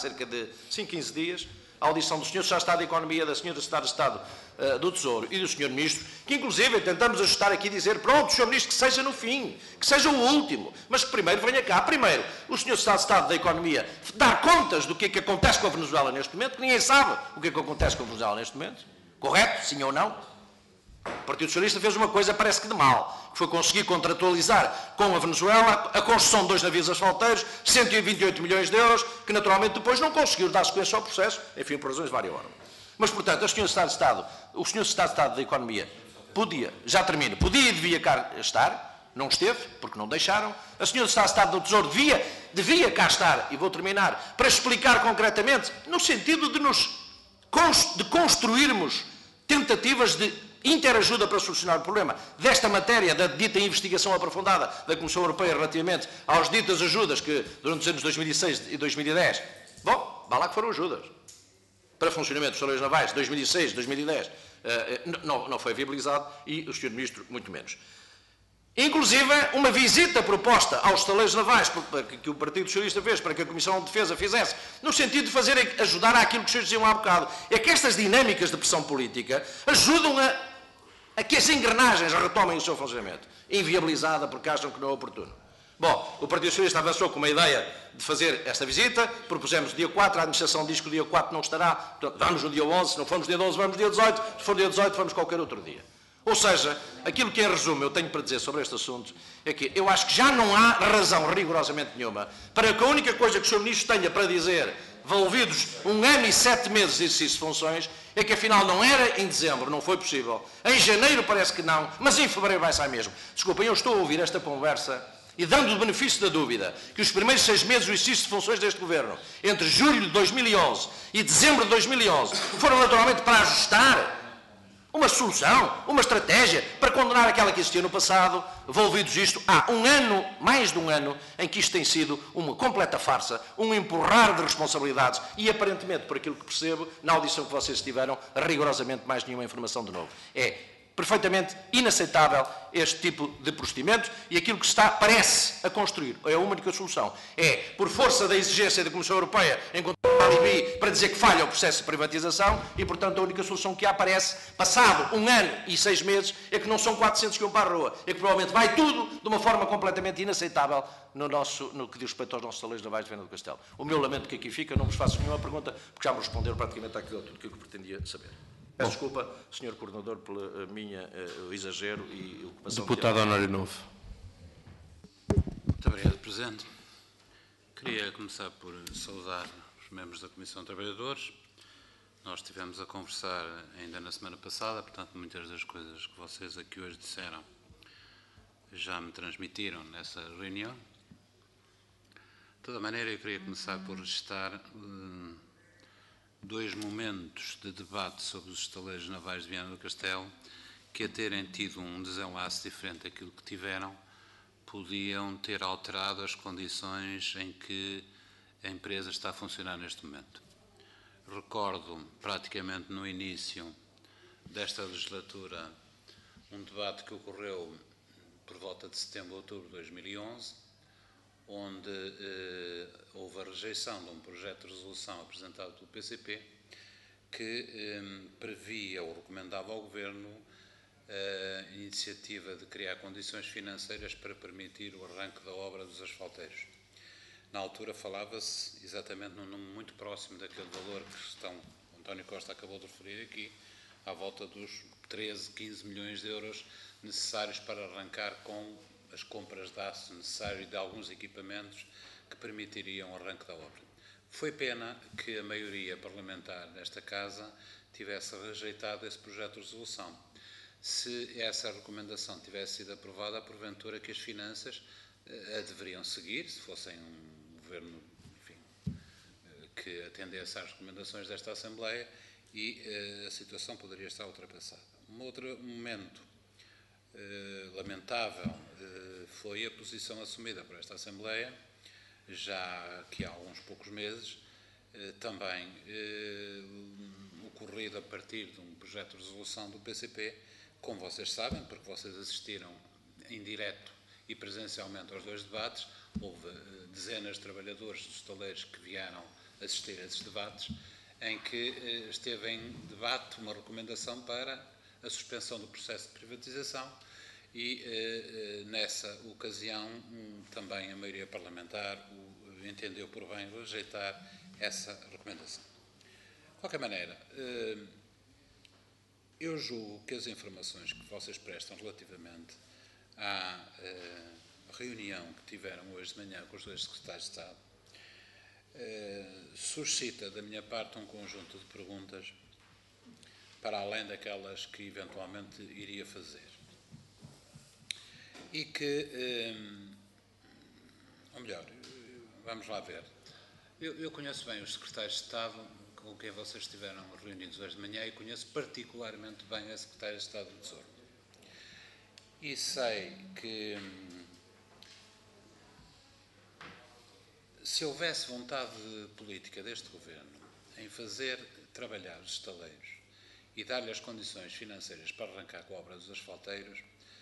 15 dias, a audição do Sr. Secretário de Estado da Economia, da Sra. Secretária de Estado do Tesouro e do Sr. Ministro, que inclusive tentamos ajustar aqui e dizer, pronto, Sr. Ministro, que seja no fim, que seja o último, mas que primeiro venha cá. Primeiro, o Sr. Secretário de Estado da Economia dar contas do que é que acontece com a Venezuela neste momento, que ninguém sabe o que é que acontece com a Venezuela neste momento. Correto? Sim ou não? O Partido Socialista fez uma coisa, parece que de mal, que foi conseguir contratualizar com a Venezuela a construção de 2 navios asfalteiros, 128 milhões de euros, que naturalmente depois não conseguiu dar sequência ao processo, enfim, por razões de várias ordens. Mas, portanto, o Sr. Secretário de Estado da Economia podia, já termino, podia e devia cá estar, não esteve, porque não deixaram. A Sra. Secretária de Estado do Tesouro devia cá estar, e vou terminar, para explicar concretamente, no sentido de construirmos tentativas de interajuda para solucionar o problema desta matéria da dita investigação aprofundada da Comissão Europeia relativamente às ditas ajudas que durante os anos 2006 e 2010, bom, vá lá que foram ajudas para funcionamento dos estaleiros navais, 2006, 2010, não foi viabilizado e o Sr. Ministro muito menos. Inclusive, uma visita proposta aos estaleiros navais que o Partido Socialista fez para que a Comissão de Defesa fizesse, no sentido de ajudar àquilo que vocês diziam há bocado. É que estas dinâmicas de pressão política ajudam a que as engrenagens retomem o seu funcionamento, inviabilizada porque acham que não é oportuno. Bom, o Partido Socialista avançou com uma ideia de fazer esta visita, propusemos dia 4, a administração diz que o dia 4 não estará, portanto, vamos no dia 11, se não formos dia 12, vamos dia 18, se for dia 18, vamos qualquer outro dia. Ou seja, aquilo que em resumo eu tenho para dizer sobre este assunto é que eu acho que já não há razão rigorosamente nenhuma para que a única coisa que o Sr. Ministro tenha para dizer, envolvidos 1 ano e 7 meses de exercício de funções, é que afinal não era em dezembro, não foi possível, em janeiro parece que não, mas em fevereiro vai sair mesmo. Desculpem, eu estou a ouvir esta conversa e dando o benefício da dúvida que os primeiros 6 meses do exercício de funções deste Governo, entre julho de 2011 e dezembro de 2011, foram naturalmente para ajustar uma solução, uma estratégia para condenar aquela que existia no passado, envolvidos isto há 1 ano, mais de 1 ano, em que isto tem sido uma completa farsa, um empurrar de responsabilidades e, aparentemente, por aquilo que percebo, na audição que vocês tiveram, rigorosamente mais nenhuma informação de novo. É perfeitamente inaceitável este tipo de procedimento e aquilo que se parece a construir, é a única solução, é, por força da exigência da Comissão Europeia, encontrar um alibi para dizer que falha o processo de privatização e, portanto, a única solução que aparece, passado 1 ano e 6 meses, é que não são 400 que vão para a rua, é que provavelmente vai tudo de uma forma completamente inaceitável no que diz respeito aos nossos estaleiros navais de Viana do Castelo. O meu lamento que aqui fica, não vos faço nenhuma pergunta, porque já me responderam praticamente àquilo tudo que eu pretendia saber. Peço desculpa, Sr. Coordenador, pelo meu exagero e ocupação. Deputado Honório Novo. Muito obrigado, Presidente. Queria começar por saudar os membros da Comissão de Trabalhadores, Nós estivemos a conversar ainda na semana passada, portanto, muitas das coisas que vocês aqui hoje disseram já me transmitiram nessa reunião. De toda maneira, eu queria começar por registrar dois momentos de debate sobre os estaleiros navais de Viana do Castelo que, a terem tido um desenlace diferente daquilo que tiveram, podiam ter alterado as condições em que a empresa está a funcionar neste momento. Recordo, praticamente no início desta legislatura, um debate que ocorreu por volta de setembro, outubro de 2011, onde houve a rejeição de um projeto de resolução apresentado pelo PCP que previa ou recomendava ao Governo a iniciativa de criar condições financeiras para permitir o arranque da obra dos asfalteiros. Na altura falava-se exatamente num número muito próximo daquele valor que o António Costa acabou de referir aqui, à volta dos 13, 15 milhões de euros necessários para arrancar com as compras de aço necessário e de alguns equipamentos que permitiriam o arranque da obra. Foi pena que a maioria parlamentar desta Casa tivesse rejeitado esse projeto de resolução. Se essa recomendação tivesse sido aprovada, porventura que as finanças a deveriam seguir, se fossem um governo, enfim, que atendesse às recomendações desta Assembleia, e a situação poderia estar ultrapassada. Um outro momento lamentável foi a posição assumida por esta Assembleia, já que há alguns poucos meses, também ocorrido a partir de um projeto de resolução do PCP, como vocês sabem, porque vocês assistiram em direto e presencialmente aos dois debates. Houve dezenas de trabalhadores dos estaleiros que vieram assistir a esses debates, em que esteve em debate uma recomendação para a suspensão do processo de privatização e, nessa ocasião, também a maioria parlamentar entendeu por bem rejeitar essa recomendação. De qualquer maneira, eu julgo que as informações que vocês prestam relativamente à reunião que tiveram hoje de manhã com os dois secretários de Estado suscita da minha parte um conjunto de perguntas para além daquelas que eventualmente iria fazer. E que, ou melhor, vamos lá ver. Eu conheço bem os secretários de Estado com quem vocês estiveram reunidos hoje de manhã e conheço particularmente bem a secretária de Estado do Tesouro. E sei que se houvesse vontade política deste Governo em fazer trabalhar os estaleiros e dar-lhe as condições financeiras para arrancar com a obra dos asfalteiros,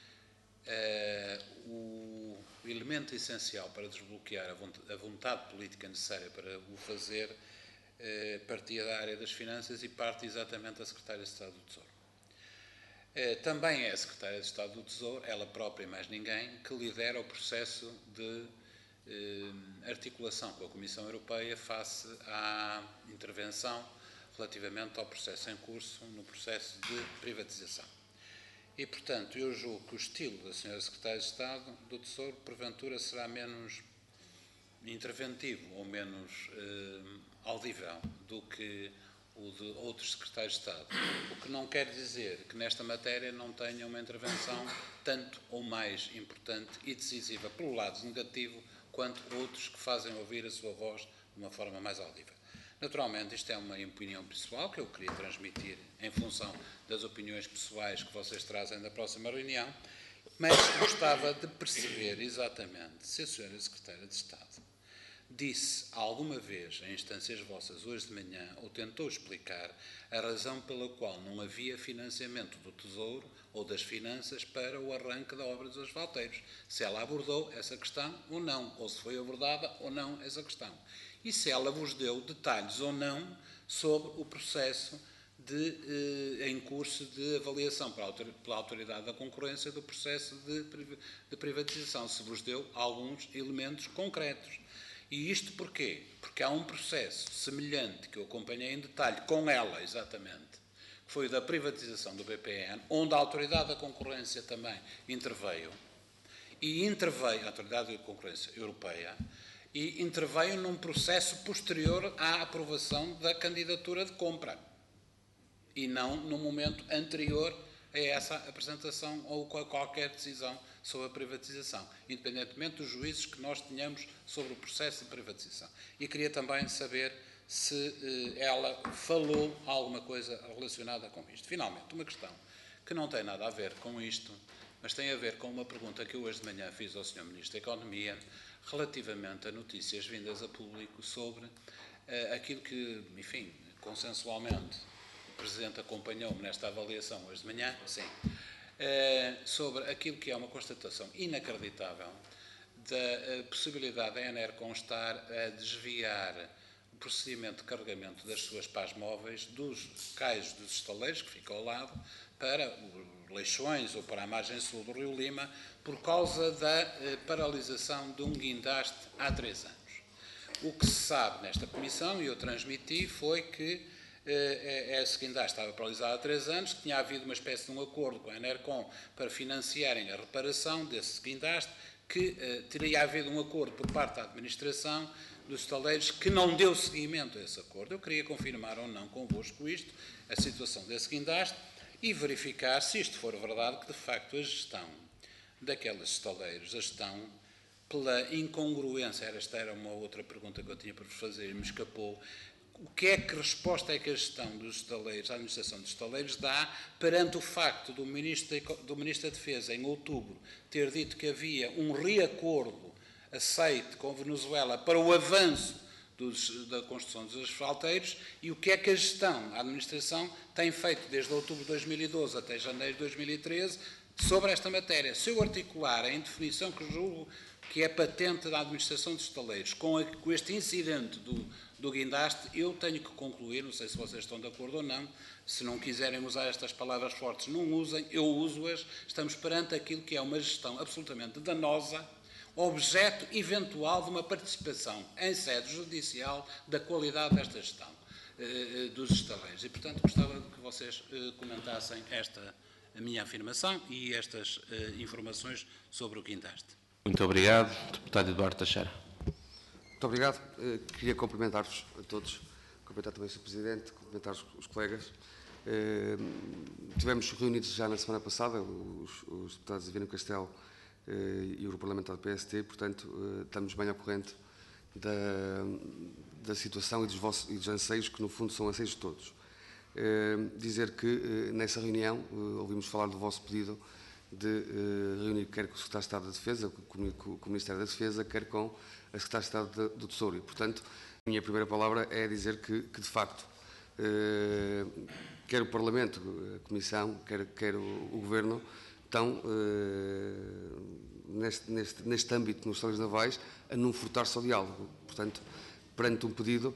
o elemento essencial para desbloquear a vontade política necessária para o fazer partia da área das finanças e parte exatamente da Secretária de Estado do Tesouro. Também é a Secretária de Estado do Tesouro, ela própria e mais ninguém, que lidera o processo de articulação com a Comissão Europeia face à intervenção relativamente ao processo em curso no processo de privatização. E, portanto, eu julgo que o estilo da Sra. Secretária de Estado do Tesouro, porventura, será menos interventivo ou menos audível do que o de outros secretários de Estado. O que não quer dizer que nesta matéria não tenha uma intervenção tanto ou mais importante e decisiva pelo lado negativo quanto outros que fazem ouvir a sua voz de uma forma mais audível. Naturalmente, isto é uma opinião pessoal que eu queria transmitir em função das opiniões pessoais que vocês trazem da próxima reunião, mas gostava de perceber exatamente se a Sra. Secretária de Estado disse alguma vez, em instâncias vossas hoje de manhã, ou tentou explicar a razão pela qual não havia financiamento do Tesouro ou das finanças para o arranque da obra dos asfalteiros. Se ela abordou essa questão ou não, ou se foi abordada ou não essa questão. E se ela vos deu detalhes ou não sobre o processo em curso de avaliação pela Autoridade da Concorrência do processo de privatização, se vos deu alguns elementos concretos. E isto porquê? Porque há um processo semelhante que eu acompanhei em detalhe com ela, exatamente, que foi o da privatização do BPN, onde a Autoridade da Concorrência também interveio, e interveio, a Autoridade da Concorrência Europeia, e interveio num processo posterior à aprovação da candidatura de compra. e não no momento anterior a essa apresentação ou qualquer decisão sobre a privatização, independentemente dos juízos que nós tenhamos sobre o processo de privatização. E queria também saber se ela falou alguma coisa relacionada com isto. Finalmente, uma questão que não tem nada a ver com isto, mas tem a ver com uma pergunta que eu hoje de manhã fiz ao Sr. Ministro da Economia relativamente a notícias vindas a público sobre aquilo que, enfim, consensualmente, o Presidente acompanhou-me nesta avaliação hoje de manhã, sim, sobre aquilo que é uma constatação inacreditável da possibilidade da ENERCON estar a desviar o procedimento de carregamento das suas pás móveis dos cais dos estaleiros, que ficam ao lado, para Leixões ou para a margem sul do Rio Lima, por causa da paralisação de um guindaste há 3 anos. O que se sabe nesta comissão, e eu transmiti, foi que esse guindaste estava paralisado há 3 anos, que tinha havido uma espécie de um acordo com a ENERCON para financiarem a reparação desse guindaste, que teria havido um acordo por parte da administração dos estaleiros que não deu seguimento a esse acordo. Eu queria confirmar ou não convosco isto, a situação desse guindaste, e verificar se isto for verdade, que de facto a gestão daqueles estaleiros, a gestão pela incongruência, esta era uma outra pergunta que eu tinha para vos fazer e me escapou, que resposta é que a gestão dos estaleiros, a administração dos estaleiros dá perante o facto do Ministro da Defesa, em outubro, ter dito que havia um reacordo aceite com a Venezuela para o avanço da construção dos asfalteiros, e o que é que a gestão, a administração, tem feito desde outubro de 2012 até janeiro de 2013 sobre esta matéria. Se eu articular a indefinição que julgo que é patente da administração dos estaleiros com este incidente do guindaste, eu tenho que concluir, não sei se vocês estão de acordo ou não, se não quiserem usar estas palavras fortes, não usem, eu uso-as, estamos perante aquilo que é uma gestão absolutamente danosa, objeto eventual de uma participação em sede judicial da qualidade desta gestão dos estaleiros. E, portanto, gostava que vocês comentassem a minha afirmação e estas informações sobre o guindaste. Muito obrigado. Deputado Eduardo Teixeira. Muito obrigado. Queria cumprimentar-vos a todos, cumprimentar também o Sr. Presidente, cumprimentar os colegas. Tivemos reunidos já na semana passada, os deputados Divino Castelo e o Grupo Parlamentar do PST, portanto, estamos bem ao corrente da situação e dos anseios, que no fundo são anseios de todos. Dizer que nessa reunião ouvimos falar do vosso pedido de reunir quer com o Secretário de Estado da Defesa, com o Ministério da Defesa, quer com a Secretária de Estado do Tesouro. E, portanto, a minha primeira palavra é dizer que de facto, quer o Parlamento, a Comissão, quer o Governo, estão, neste âmbito, nos estaleiros navais, a não furtar-se ao diálogo. Portanto, perante um pedido,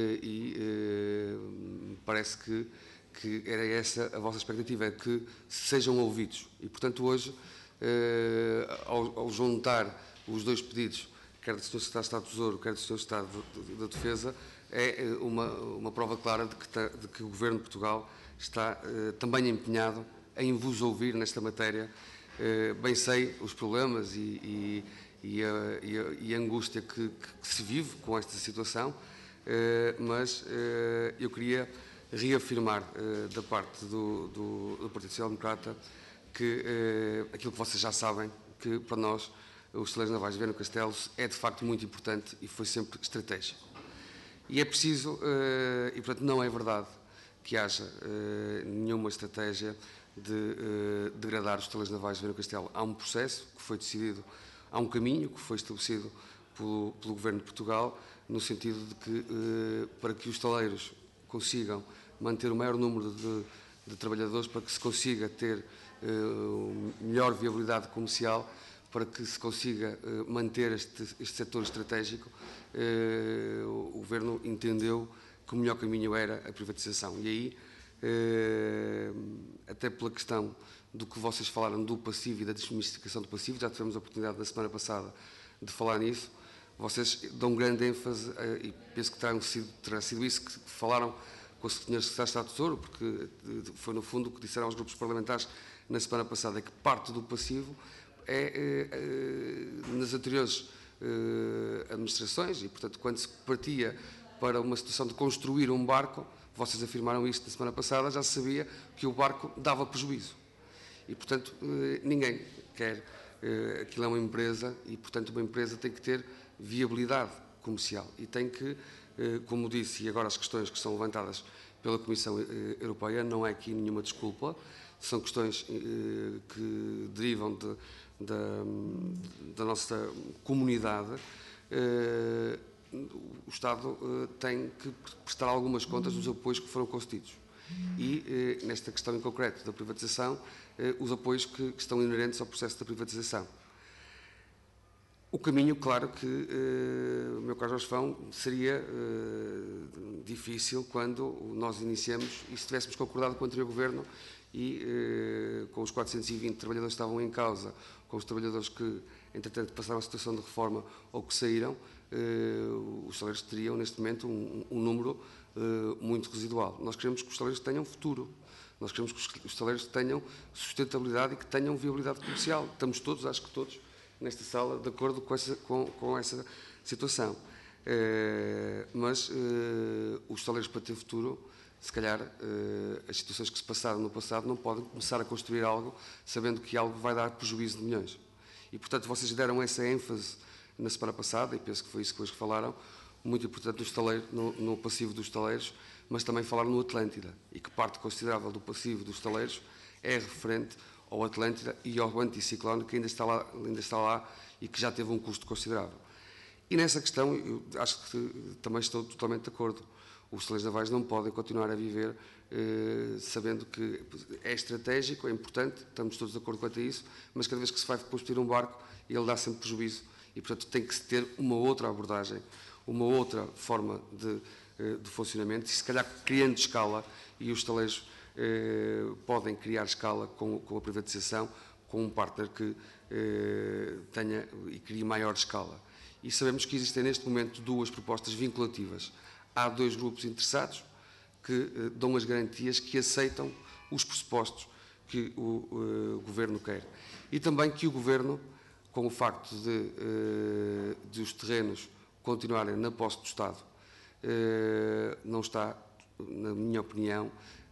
parece que era essa a vossa expectativa, é que sejam ouvidos. E, portanto, hoje, ao juntar os dois pedidos, quer do Sr. Secretário de Estado do Tesouro, quer do Sr. Secretário da Defesa, é uma prova clara de que o Governo de Portugal está também empenhado em vos ouvir nesta matéria. Bem sei os problemas e a angústia que se vive com esta situação, mas eu queria reafirmar da parte do Partido Social Democrata que aquilo que vocês já sabem, que para nós os estaleiros navais de Viana do Castelo é de facto muito importante e foi sempre estratégico. E é preciso, e portanto não é verdade que haja nenhuma estratégia de degradar os estaleiros navais de Viana do Castelo. Há um processo que foi decidido, há um caminho que foi estabelecido pelo Governo de Portugal, no sentido de que, para que os estaleiros consigam manter o maior número de trabalhadores, para que se consiga ter melhor viabilidade comercial, para que se consiga manter este setor estratégico, o Governo entendeu que o melhor caminho era a privatização. E aí, até pela questão do que vocês falaram do passivo e da desmistificação do passivo, já tivemos a oportunidade na semana passada de falar nisso, vocês dão grande ênfase, e penso que terá sido isso que falaram com o Sr. Secretário de Estado do Tesouro, porque foi no fundo o que disseram aos grupos parlamentares na semana passada, é que parte do passivo nas anteriores administrações, e portanto quando se partia para uma situação de construir um barco, vocês afirmaram isto na semana passada, já se sabia que o barco dava prejuízo. E, portanto, ninguém quer. Aquilo é uma empresa e, portanto, uma empresa tem que ter viabilidade comercial e tem que, como disse, e agora as questões que são levantadas pela Comissão Europeia, não é aqui nenhuma desculpa, são questões que derivam da nossa comunidade. O Estado tem que prestar algumas contas dos apoios que foram concedidos. E, nesta questão em concreto da privatização, os apoios que estão inerentes ao processo da privatização. O caminho, claro que, meu caro Jorge Fão, seria difícil quando nós iniciamos e se tivéssemos concordado com o anterior Governo e com os 420 trabalhadores que estavam em causa, com os trabalhadores que, entretanto, passaram a situação de reforma ou que saíram, os salários teriam, neste momento, um número muito residual. Nós queremos que os salários tenham futuro. Nós queremos que os salários tenham sustentabilidade e que tenham viabilidade comercial. Estamos todos, acho que todos, nesta sala, de acordo com essa situação. Mas os salários para ter futuro, se calhar, as situações que se passaram no passado não podem começar a construir algo sabendo que algo vai dar prejuízo de milhões. E, portanto, vocês deram essa ênfase na semana passada, e penso que foi isso que hoje falaram, muito importante no passivo dos estaleiros, mas também falaram no Atlântida, e que parte considerável do passivo dos estaleiros é referente ao Atlântida e ao anticiclone, que ainda está lá e que já teve um custo considerável. E nessa questão, eu acho que também estou totalmente de acordo. Os estaleiros navais não podem continuar a viver sabendo que é estratégico, é importante, estamos todos de acordo quanto a isso, mas cada vez que se vai construir um barco, ele dá sempre prejuízo e, portanto, tem que se ter uma outra abordagem, uma outra forma de funcionamento, e se calhar criando escala, e os estaleiros podem criar escala com a privatização, com um partner que tenha e crie maior escala. E sabemos que existem neste momento duas propostas vinculativas. Há dois grupos interessados que dão as garantias que aceitam os pressupostos que o Governo quer. E também que o Governo, com o facto de os terrenos continuarem na posse do Estado, não está, na minha opinião,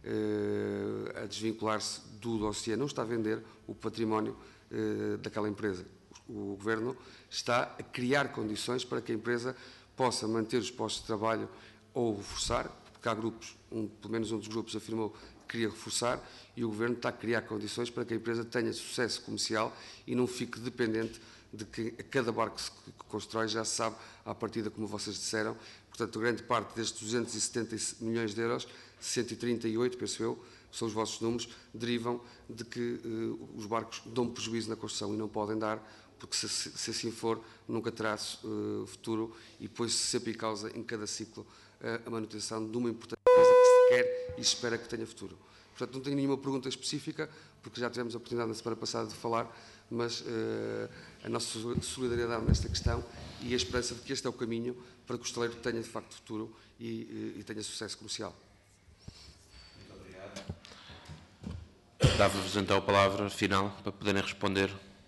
a desvincular-se do dossiê, não está a vender o património daquela empresa. O Governo está a criar condições para que a empresa possa manter os postos de trabalho ou reforçar, porque há grupos, pelo menos um dos grupos afirmou que queria reforçar, e o Governo está a criar condições para que a empresa tenha sucesso comercial e não fique dependente de que cada barco que constrói já se sabe à partida, como vocês disseram. Portanto, grande parte destes 270 milhões de euros, 138, penso eu, são os vossos números, derivam de que os barcos dão prejuízo na construção e não podem dar, porque se assim for, nunca terá futuro e põe-se sempre em causa em cada ciclo a manutenção de uma importante empresa que se quer e se espera que tenha futuro. Portanto, não tenho nenhuma pergunta específica, porque já tivemos a oportunidade na semana passada de falar, mas a nossa solidariedade nesta questão e a esperança de que este é o caminho para que o estaleiro tenha de facto futuro e tenha sucesso comercial. Muito obrigado. Dava-vos então a palavra final para poderem responder.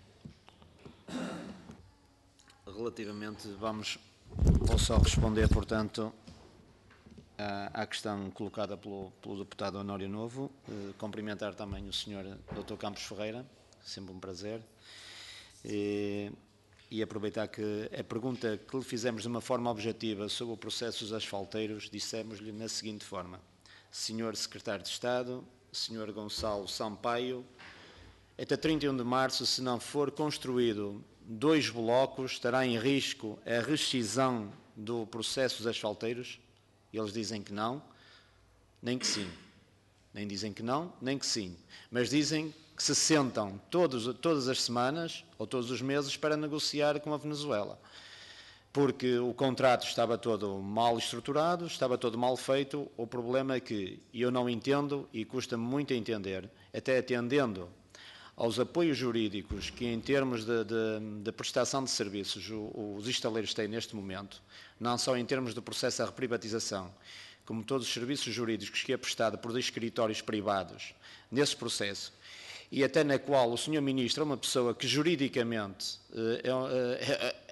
Relativamente, vou só responder, portanto, à questão colocada pelo deputado Honório Novo, cumprimentar também o Sr. Dr. Campos Ferreira, sempre um prazer, e aproveitar que a pergunta que lhe fizemos de uma forma objetiva sobre o processo dos asfalteiros, dissemos-lhe na seguinte forma: Sr. Secretário de Estado, Sr. Gonçalo Sampaio, até 31 de março, se não for construído 2 blocos, estará em risco a rescisão do processo dos asfalteiros? Eles dizem que não, nem que sim. Nem dizem que não, nem que sim. Mas dizem que se sentam todas as semanas ou todos os meses para negociar com a Venezuela. Porque o contrato estava todo mal estruturado, estava todo mal feito. O problema é que eu não entendo, e custa-me muito a entender, até atendendo aos apoios jurídicos que, em termos de prestação de serviços, os estaleiros têm neste momento, não só em termos do processo da reprivatização, como todos os serviços jurídicos que é prestado por escritórios privados nesse processo, e até na qual o Sr. Ministro é uma pessoa que juridicamente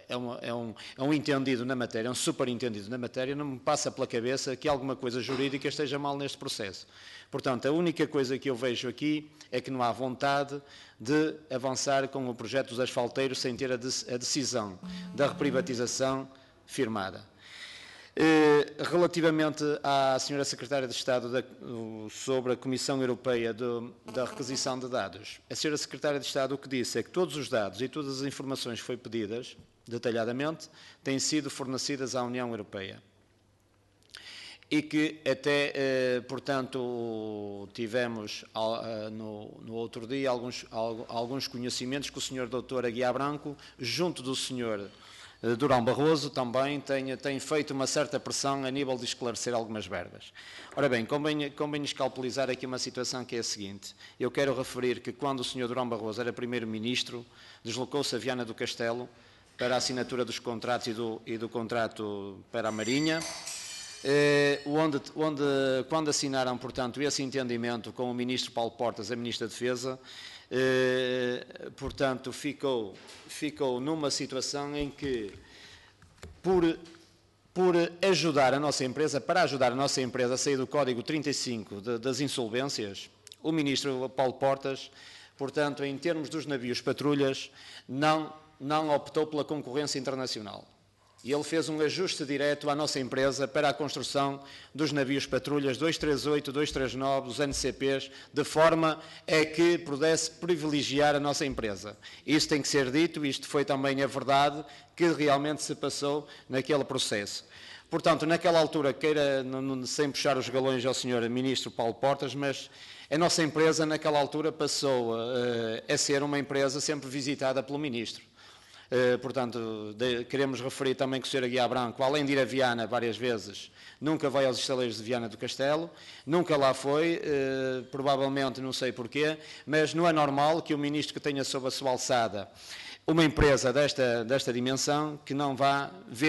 um entendido na matéria, é um super entendido na matéria, não me passa pela cabeça que alguma coisa jurídica esteja mal neste processo. Portanto, a única coisa que eu vejo aqui é que não há vontade de avançar com o projeto dos asfalteiros sem ter a decisão da reprivatização firmada. Relativamente à Sra. Secretária de Estado sobre a Comissão Europeia da Requisição de Dados, a Sra. Secretária de Estado o que disse é que todos os dados e todas as informações que foi pedidas, detalhadamente, têm sido fornecidas à União Europeia. E que até, portanto, tivemos no outro dia alguns conhecimentos que o Sr. Dr. Aguiar Branco, junto do Sr. Durão Barroso, também tem feito uma certa pressão a nível de esclarecer algumas verbas. Ora bem, convém escalpelizar aqui uma situação que é a seguinte. Eu quero referir que quando o Sr. Durão Barroso era Primeiro-Ministro, deslocou-se a Viana do Castelo para a assinatura dos contratos e do contrato para a Marinha, quando assinaram, portanto, esse entendimento com o Ministro Paulo Portas, a Ministra da Defesa, portanto, ficou numa situação em que, por ajudar a nossa empresa, para ajudar a nossa empresa a sair do Código 35 das insolvências, o Ministro Paulo Portas, portanto, em termos dos navios patrulhas, não optou pela concorrência internacional. E ele fez um ajuste direto à nossa empresa para a construção dos navios patrulhas 238, 239, os NCPs, de forma a que pudesse privilegiar a nossa empresa. Isso tem que ser dito, isto foi também a verdade que realmente se passou naquele processo. Portanto, naquela altura, sem puxar os galões ao Sr. Ministro Paulo Portas, mas a nossa empresa naquela altura passou a ser uma empresa sempre visitada pelo Ministro. Portanto, queremos referir também que o Sr. Aguiar Branco, além de ir a Viana várias vezes, nunca vai aos estaleiros de Viana do Castelo, nunca lá foi, provavelmente não sei porquê, mas não é normal que o Ministro que tenha sob a sua alçada uma empresa desta dimensão que não vá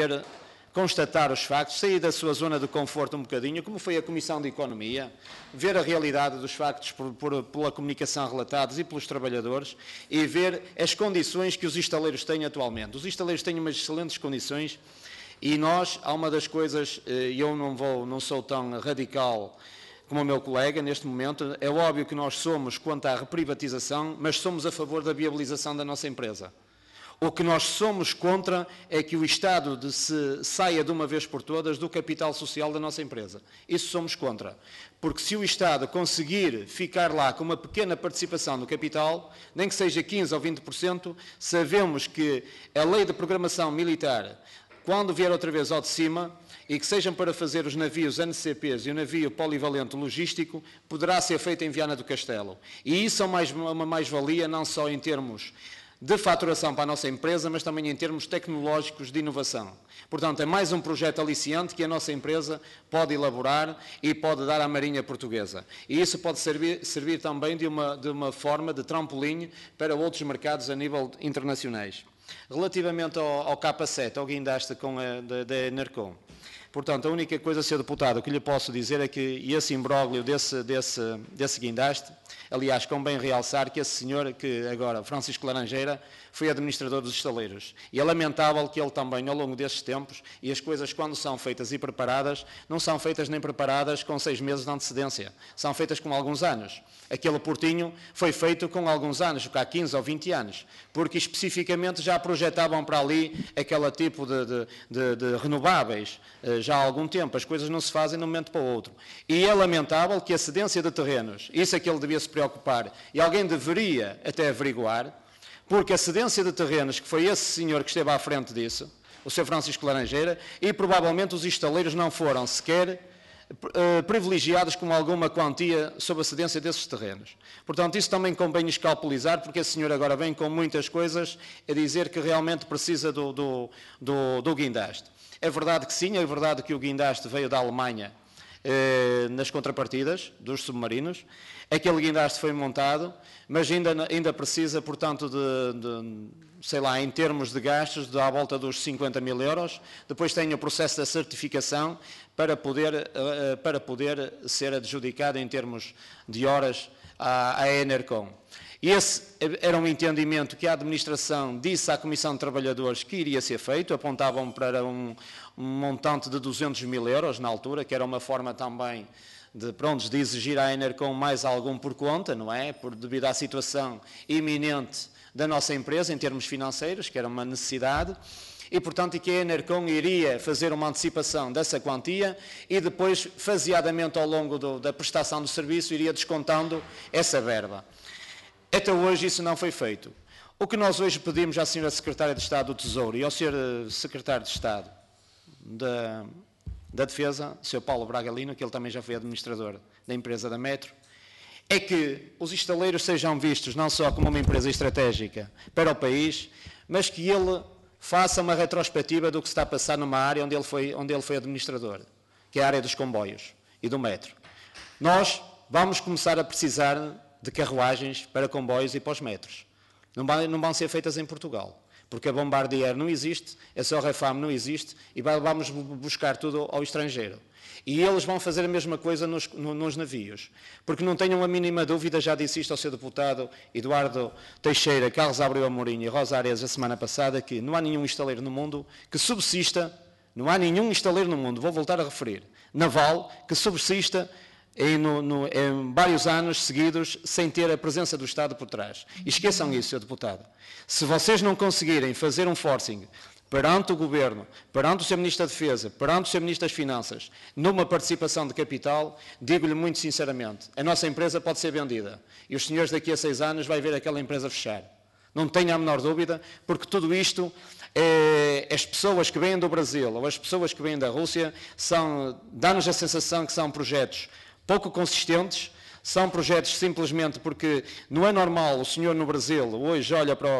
constatar os factos, sair da sua zona de conforto um bocadinho, como foi a Comissão de Economia, ver a realidade dos factos pela comunicação relatados e pelos trabalhadores e ver as condições que os estaleiros têm atualmente. Os estaleiros têm umas excelentes condições e nós, há uma das coisas, eu não sou tão radical como o meu colega neste momento, é óbvio que nós somos contra a reprivatização, mas somos a favor da viabilização da nossa empresa. O que nós somos contra é que o Estado saia de uma vez por todas do capital social da nossa empresa. Isso somos contra. Porque se o Estado conseguir ficar lá com uma pequena participação no capital, nem que seja 15% ou 20%, sabemos que a lei de programação militar, quando vier outra vez ao de cima, e que sejam para fazer os navios NCPs e o navio polivalente logístico, poderá ser feito em Viana do Castelo. E isso é uma mais-valia, não só em termos de faturação para a nossa empresa, mas também em termos tecnológicos de inovação. Portanto, é mais um projeto aliciante que a nossa empresa pode elaborar e pode dar à Marinha Portuguesa. E isso pode servir também de uma forma de trampolim para outros mercados a nível internacionais. Relativamente ao K7, ao guindaste da Enercon, portanto, a única coisa, Sr. Deputado, que lhe posso dizer é que esse imbróglio desse guindaste, aliás, convém realçar que esse senhor, que agora, Francisco Laranjeira, foi administrador dos estaleiros. E é lamentável que ele também, ao longo destes tempos, e as coisas quando são feitas e preparadas, não são feitas nem preparadas com 6 meses de antecedência, são feitas com alguns anos. Aquele portinho foi feito com alguns anos, há 15 ou 20 anos, porque especificamente já projetavam para ali aquele tipo de renováveis, já há algum tempo. As coisas não se fazem de um momento para o outro. E é lamentável que a cedência de terrenos, isso é que ele devia se preocupar, e alguém deveria até averiguar, porque a cedência de terrenos, que foi esse senhor que esteve à frente disso, o Sr. Francisco Laranjeira, e provavelmente os estaleiros não foram sequer privilegiados com alguma quantia sobre a cedência desses terrenos. Portanto, isso também convém escalpelizar, porque esse senhor agora vem com muitas coisas a dizer que realmente precisa do guindaste. É verdade que sim, é verdade que o guindaste veio da Alemanha nas contrapartidas dos submarinos. Aquele guindaste foi montado, mas ainda precisa, portanto, sei lá, em termos de gastos, à volta dos 50 mil euros. Depois tem o processo da certificação para poder ser adjudicado em termos de horas à Enercon. E esse era um entendimento que a administração disse à Comissão de Trabalhadores que iria ser feito, apontavam para um montante de 200 mil euros na altura, que era uma forma também de exigir à Enercon mais algum por conta, não é? Devido à situação iminente da nossa empresa em termos financeiros, que era uma necessidade, e portanto que a Enercon iria fazer uma antecipação dessa quantia e depois, faseadamente ao longo da prestação do serviço, iria descontando essa verba. Até hoje isso não foi feito. O que nós hoje pedimos à Sra. Secretária de Estado do Tesouro e ao Sr. Secretário de Estado da Defesa, Sr. Paulo Braga Lino, que ele também já foi administrador da empresa da Metro, é que os estaleiros sejam vistos não só como uma empresa estratégica para o país, mas que ele faça uma retrospectiva do que se está a passar numa área onde ele foi administrador, que é a área dos comboios e do metro. Nós vamos começar a precisar de carruagens para comboios e para os metros. Não vão ser feitas em Portugal, porque a Bombardier não existe, a Sorrefam não existe, e vamos buscar tudo ao estrangeiro. E eles vão fazer a mesma coisa nos navios. Porque não tenham a mínima dúvida, já disse isto ao seu deputado Eduardo Teixeira, Carlos Abreu Amorim e Rosa Ares a semana passada, que não há nenhum estaleiro no mundo que subsista, não há nenhum estaleiro no mundo, vou voltar a referir, naval, que subsista em vários anos seguidos sem ter a presença do Estado por trás. E esqueçam isso, Sr. Deputado. Se vocês não conseguirem fazer um forcing perante o Governo, perante o Sr. Ministro da Defesa, perante o Sr. Ministro das Finanças, numa participação de capital, digo-lhe muito sinceramente, a nossa empresa pode ser vendida. E os senhores daqui a 6 anos vai ver aquela empresa fechar. Não tenha a menor dúvida, porque tudo isto, as pessoas que vêm do Brasil ou as pessoas que vêm da Rússia, dá-nos a sensação que são projetos pouco consistentes, são projetos simplesmente porque não é normal o senhor no Brasil, hoje olha para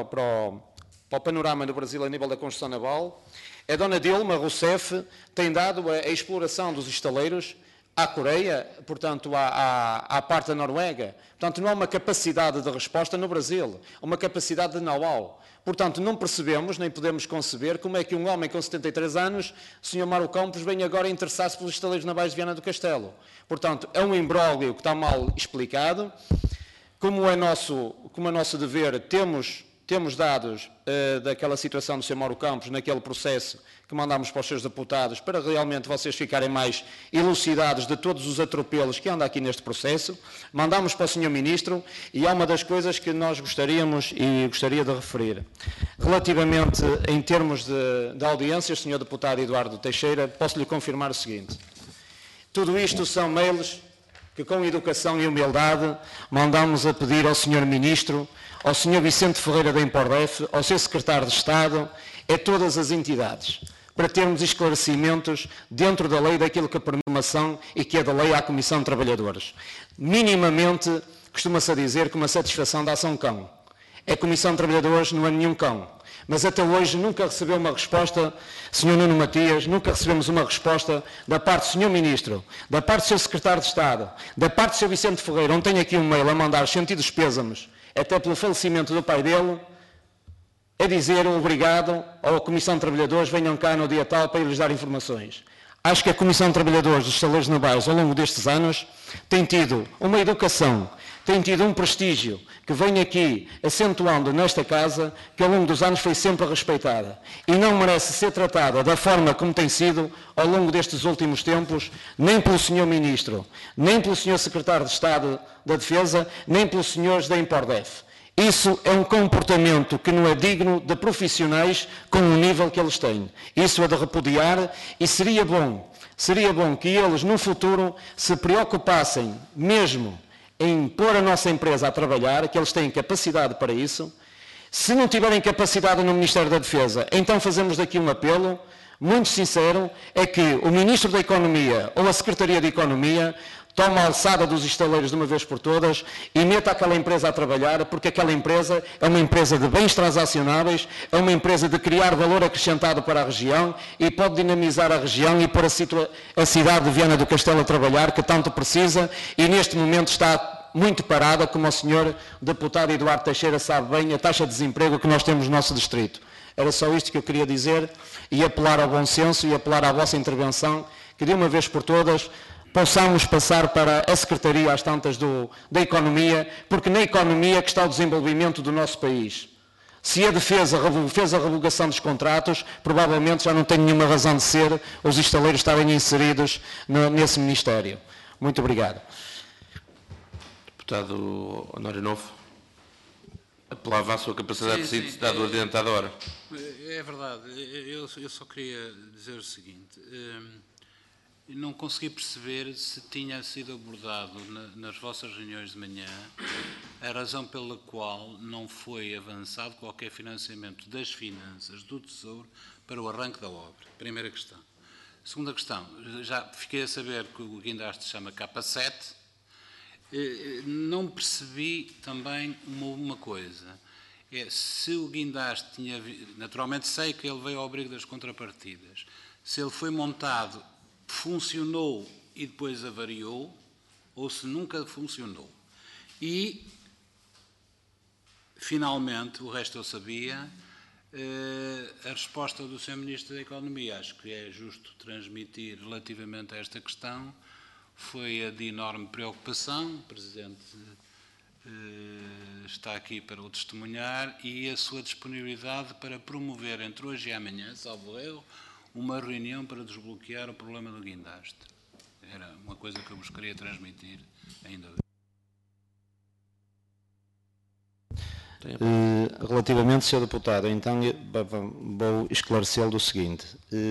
o panorama do Brasil a nível da construção naval, a dona Dilma Rousseff tem dado a exploração dos estaleiros à Coreia, portanto à parte da Noruega. Portanto, não há uma capacidade de resposta no Brasil, uma capacidade de know-how. Portanto, não percebemos, nem podemos conceber como é que um homem com 73 anos, o Sr. Mário Campos, vem agora interessar-se pelos estaleiros navais de Viana do Castelo. Portanto, é um imbróglio que está mal explicado. Como é nosso dever, temos dados daquela situação do Sr. Mário Campos naquele processo que mandámos para os seus deputados para realmente vocês ficarem mais elucidados de todos os atropelos que andam aqui neste processo. Mandámos para o Sr. Ministro e há uma das coisas que nós gostaria de referir. Relativamente, em termos de audiências, Sr. Deputado Eduardo Teixeira, posso-lhe confirmar o seguinte. Tudo isto são mails que, com educação e humildade, mandamos a pedir ao Sr. Ministro, ao Sr. Vicente Ferreira da Impordef, ao Sr. Secretário de Estado, a todas as entidades, para termos esclarecimentos dentro da lei daquilo que é a permissão e que é da lei à Comissão de Trabalhadores. Minimamente, costuma-se dizer que uma satisfação dá-se a um cão. A Comissão de Trabalhadores não é nenhum cão. Mas até hoje nunca recebeu uma resposta, Sr. Nuno Matias, nunca recebemos uma resposta da parte do Sr. Ministro, da parte do Sr. Secretário de Estado, da parte do Sr. Vicente Ferreira, onde tenho aqui um mail a mandar sentidos pêsames, até pelo falecimento do pai dele, a dizer obrigado à Comissão de Trabalhadores, venham cá no dia tal para lhes dar informações. Acho que a Comissão de Trabalhadores dos Estaleiros Navais, ao longo destes anos, tem tido uma educação, tem tido um prestígio que vem aqui acentuando nesta casa, que ao longo dos anos foi sempre respeitada e não merece ser tratada da forma como tem sido ao longo destes últimos tempos, nem pelo Sr. Ministro, nem pelo Sr. Secretário de Estado da Defesa, nem pelos senhores da Impordef. Isso é um comportamento que não é digno de profissionais com o nível que eles têm. Isso é de repudiar e seria bom que eles no futuro se preocupassem mesmo em pôr a nossa empresa a trabalhar, que eles têm capacidade para isso. Se não tiverem capacidade no Ministério da Defesa, então fazemos daqui um apelo muito sincero, é que o Ministro da Economia ou a Secretaria de Economia tome a alçada dos estaleiros de uma vez por todas e meta aquela empresa a trabalhar, porque aquela empresa é uma empresa de bens transacionáveis, é uma empresa de criar valor acrescentado para a região e pode dinamizar a região e pôr a cidade de Viana do Castelo a trabalhar, que tanto precisa e neste momento está muito parada, como o Sr. Deputado Eduardo Teixeira sabe bem, a taxa de desemprego que nós temos no nosso distrito. Era só isto que eu queria dizer e apelar ao bom senso e apelar à vossa intervenção, que de uma vez por todas possamos passar para a Secretaria às tantas da Economia, porque na economia que está o desenvolvimento do nosso país. Se a defesa fez a revogação dos contratos, provavelmente já não tem nenhuma razão de ser os estaleiros estarem inseridos nesse Ministério. Muito obrigado. Deputado Honório Novo, apelava à sua capacidade de síntese, dado o adiantado hora. É verdade. Eu só queria dizer o seguinte. Não consegui perceber se tinha sido abordado nas vossas reuniões de manhã a razão pela qual não foi avançado qualquer financiamento das finanças do Tesouro para o arranque da obra. Primeira questão. Segunda questão. Já fiquei a saber que o guindaste se chama K7. Não percebi também uma coisa. Se o guindaste tinha... Naturalmente sei que ele veio ao abrigo das contrapartidas. Se ele foi montado, funcionou e depois avariou, ou se nunca funcionou. E, finalmente, o resto eu sabia, a resposta do Sr. Ministro da Economia, acho que é justo transmitir relativamente a esta questão, foi a de enorme preocupação. O Presidente está aqui para o testemunhar, e a sua disponibilidade para promover entre hoje e amanhã, salvo erro, uma reunião para desbloquear o problema do guindaste. Era uma coisa que eu vos queria transmitir ainda. Relativamente, Sr. Deputado, então vou esclarecê-lo do seguinte.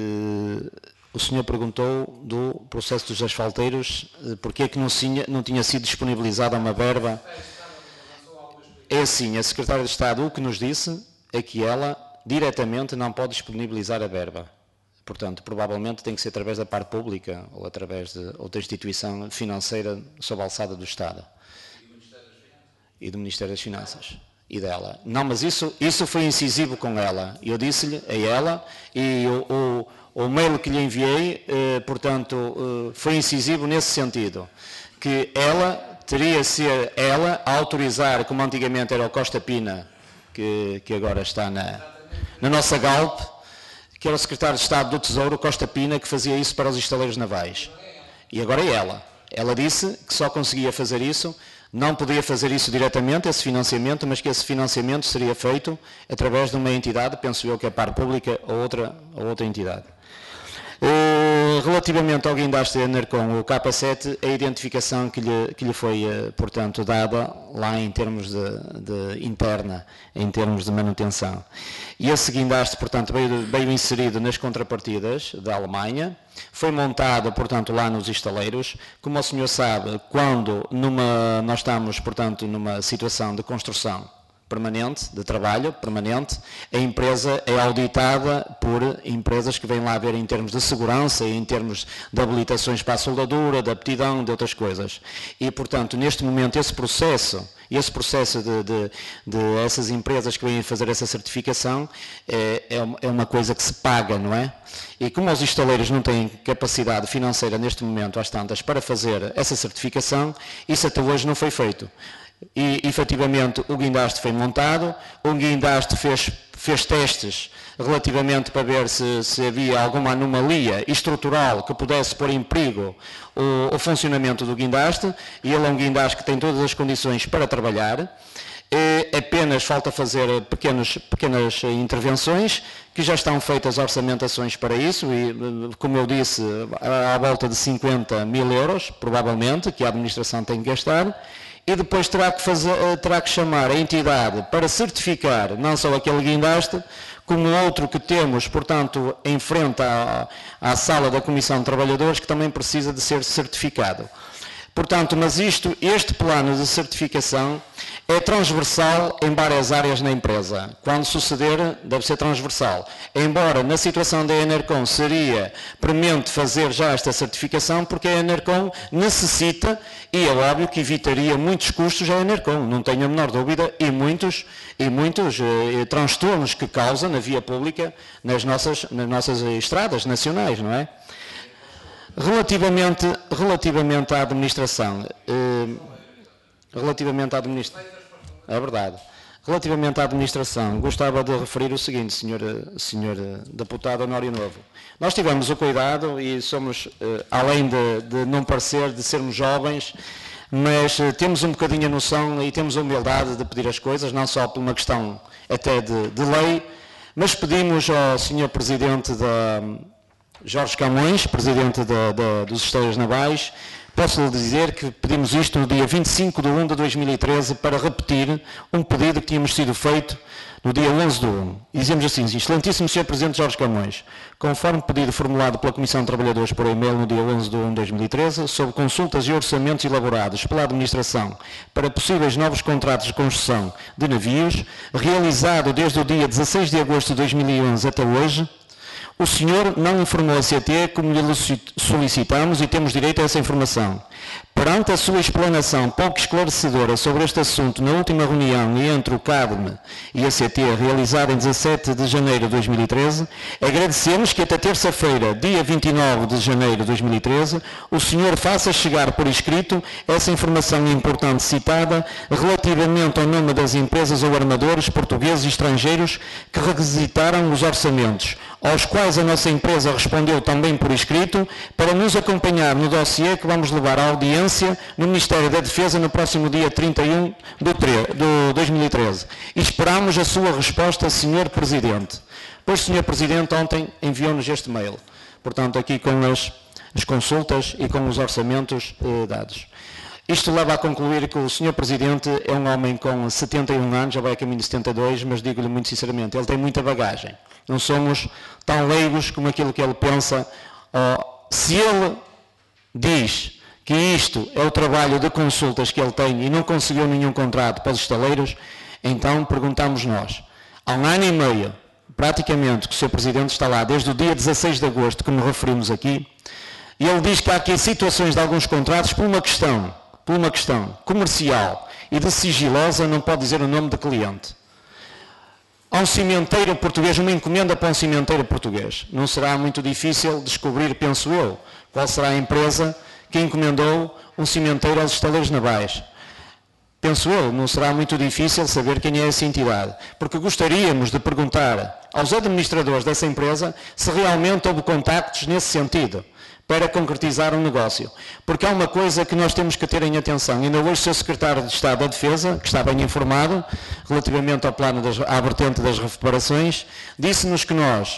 O senhor perguntou do processo dos asfalteiros, porque é que não tinha sido disponibilizada uma verba. É assim, a Secretária de Estado o que nos disse é que ela diretamente não pode disponibilizar a verba. Portanto, provavelmente tem que ser através da parte pública ou através de outra instituição financeira sob a alçada do Estado. E do Ministério das Finanças. E dela. Não, mas isso foi incisivo com ela. Eu disse-lhe a ela, e o mail que lhe enviei, portanto, foi incisivo nesse sentido. Que ela teria de ser ela a autorizar, como antigamente era o Costa Pina, que agora está na nossa Galp, que era o Secretário de Estado do Tesouro, Costa Pina, que fazia isso para os estaleiros navais. E agora é ela. Ela disse que só conseguia fazer isso, não podia fazer isso diretamente, esse financiamento, mas que esse financiamento seria feito através de uma entidade, penso eu que é a parte pública ou outra entidade. Relativamente ao guindaste da Enercon, o K7, a identificação que lhe foi, portanto, dada lá em termos de interna, em termos de manutenção. E esse guindaste, portanto, veio inserido nas contrapartidas da Alemanha, foi montado, portanto, lá nos estaleiros. Como o senhor sabe, quando nós estamos, portanto, numa situação de construção permanente, de trabalho permanente, a empresa é auditada por empresas que vêm lá ver em termos de segurança e em termos de habilitações para a soldadura, de aptidão, de outras coisas. E, portanto, neste momento, esse processo de essas empresas que vêm fazer essa certificação é uma coisa que se paga, não é? E como os estaleiros não têm capacidade financeira neste momento, às tantas, para fazer essa certificação, isso até hoje não foi feito. E, efetivamente, o guindaste foi montado, o guindaste fez testes relativamente para ver se havia alguma anomalia estrutural que pudesse pôr em perigo o funcionamento do guindaste, e ele é um guindaste que tem todas as condições para trabalhar. Apenas falta fazer pequenas intervenções, que já estão feitas orçamentações para isso, e, como eu disse, à volta de 50 mil euros, provavelmente, que a administração tem que gastar. E depois terá que chamar a entidade para certificar não só aquele guindaste, como outro que temos, portanto, em frente à sala da Comissão de Trabalhadores, que também precisa de ser certificado. Portanto, mas este plano de certificação é transversal em várias áreas na empresa. Quando suceder, deve ser transversal. Embora, na situação da Enercon, seria premente fazer já esta certificação, porque a Enercon necessita, e é óbvio que evitaria muitos custos à Enercon, não tenho a menor dúvida, e muitos transtornos que causa na via pública nas nossas estradas nacionais, não é? Relativamente à administração, é verdade. Relativamente à administração, gostava de referir o seguinte, senhor deputado Honório Novo. Nós tivemos o cuidado e somos, além de não parecer, de sermos jovens, mas temos um bocadinho a noção e temos a humildade de pedir as coisas, não só por uma questão até de lei, mas pedimos ao senhor Presidente Jorge Camões, Presidente dos Estaleiros Navais, posso-lhe dizer que pedimos isto no dia 25/1 de 2013 para repetir um pedido que tínhamos sido feito no dia 11/1. E dizemos assim, excelentíssimo Sr. Presidente Jorge Camões, conforme pedido formulado pela Comissão de Trabalhadores por e-mail no dia 11/1 de 2013, sobre consultas e orçamentos elaborados pela Administração para possíveis novos contratos de construção de navios, realizado desde o dia 16 de agosto de 2011 até hoje, o senhor não informou a CT como lhe solicitamos e temos direito a essa informação. Perante a sua explanação pouco esclarecedora sobre este assunto na última reunião entre o CADME e a CT, realizada em 17 de janeiro de 2013, agradecemos que até terça-feira, dia 29 de janeiro de 2013, o senhor faça chegar por escrito essa informação importante citada relativamente ao nome das empresas ou armadores portugueses e estrangeiros que requisitaram os orçamentos, aos quais a nossa empresa respondeu também por escrito, para nos acompanhar no dossiê que vamos levar à audiência no Ministério da Defesa no próximo dia 31 de 2013. E esperamos a sua resposta, Sr. Presidente. Pois, Sr. Presidente, ontem enviou-nos este mail, portanto, aqui com as consultas e com os orçamentos dados. Isto leva a concluir que o Sr. Presidente é um homem com 71 anos, já vai a caminho de 72, mas digo-lhe muito sinceramente, ele tem muita bagagem. Não somos tão leigos como aquilo que ele pensa. Se ele diz que isto é o trabalho de consultas que ele tem e não conseguiu nenhum contrato para os estaleiros, então perguntamos nós, há 1 ano e meio, praticamente, que o Sr. Presidente está lá, desde o dia 16 de agosto, que nos referimos aqui, e ele diz que há aqui situações de alguns contratos por uma questão comercial e de sigilosa, não pode dizer o nome do cliente. Há um cimenteiro português, uma encomenda para um cimenteiro português. Não será muito difícil descobrir, penso eu, qual será a empresa que encomendou um cimenteiro aos estaleiros navais. Penso eu, não será muito difícil saber quem é essa entidade, porque gostaríamos de perguntar aos administradores dessa empresa se realmente houve contactos nesse sentido, para concretizar um negócio. Porque há uma coisa que nós temos que ter em atenção. Ainda hoje o Sr. Secretário de Estado da Defesa, que está bem informado, relativamente ao plano à vertente das reparações, disse-nos que nós,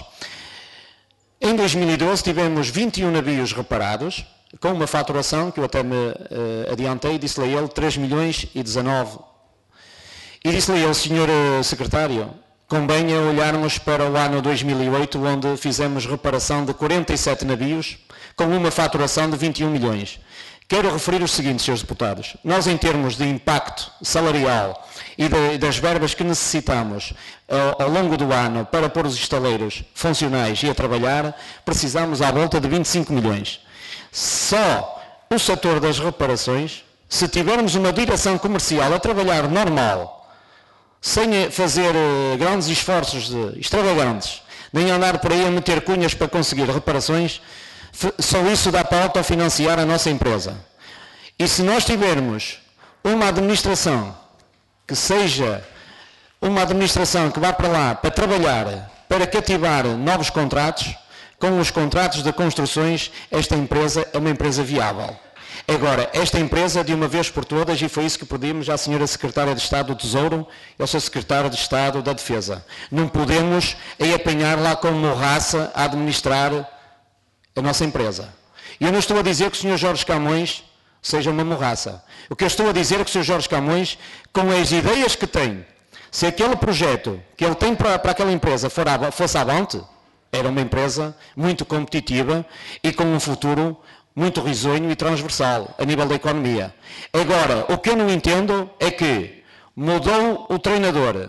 em 2012, tivemos 21 navios reparados, com uma faturação, que eu até me adiantei, disse-lhe a ele 3.019.000. E disse-lhe a ele, Sr. Secretário, convém olharmos para o ano 2008, onde fizemos reparação de 47 navios, com uma faturação de 21 milhões. Quero referir o seguinte, Srs. Deputados. Nós, em termos de impacto salarial e das verbas que necessitamos ao longo do ano para pôr os estaleiros funcionais e a trabalhar, precisamos à volta de 25 milhões. Só o setor das reparações, se tivermos uma direção comercial a trabalhar normal, sem fazer grandes esforços extravagantes, nem andar por aí a meter cunhas para conseguir reparações, só isso dá para autofinanciar a nossa empresa. E se nós tivermos uma administração que seja uma administração que vá para lá para trabalhar, para cativar novos contratos, com os contratos de construções, esta empresa é uma empresa viável. Agora, esta empresa, de uma vez por todas, e foi isso que pedimos à Sra. Secretária de Estado do Tesouro e ao Sr. Secretário de Estado da Defesa. Não podemos apanhar lá com morraça a administrar a nossa empresa. Eu não estou a dizer que o Sr. Jorge Camões seja uma morraça. O que eu estou a dizer é que o Sr. Jorge Camões, com as ideias que tem, se aquele projeto que ele tem para aquela empresa fosse avante, era uma empresa muito competitiva e com um futuro muito risonho e transversal a nível da economia. Agora, o que eu não entendo é que mudou o treinador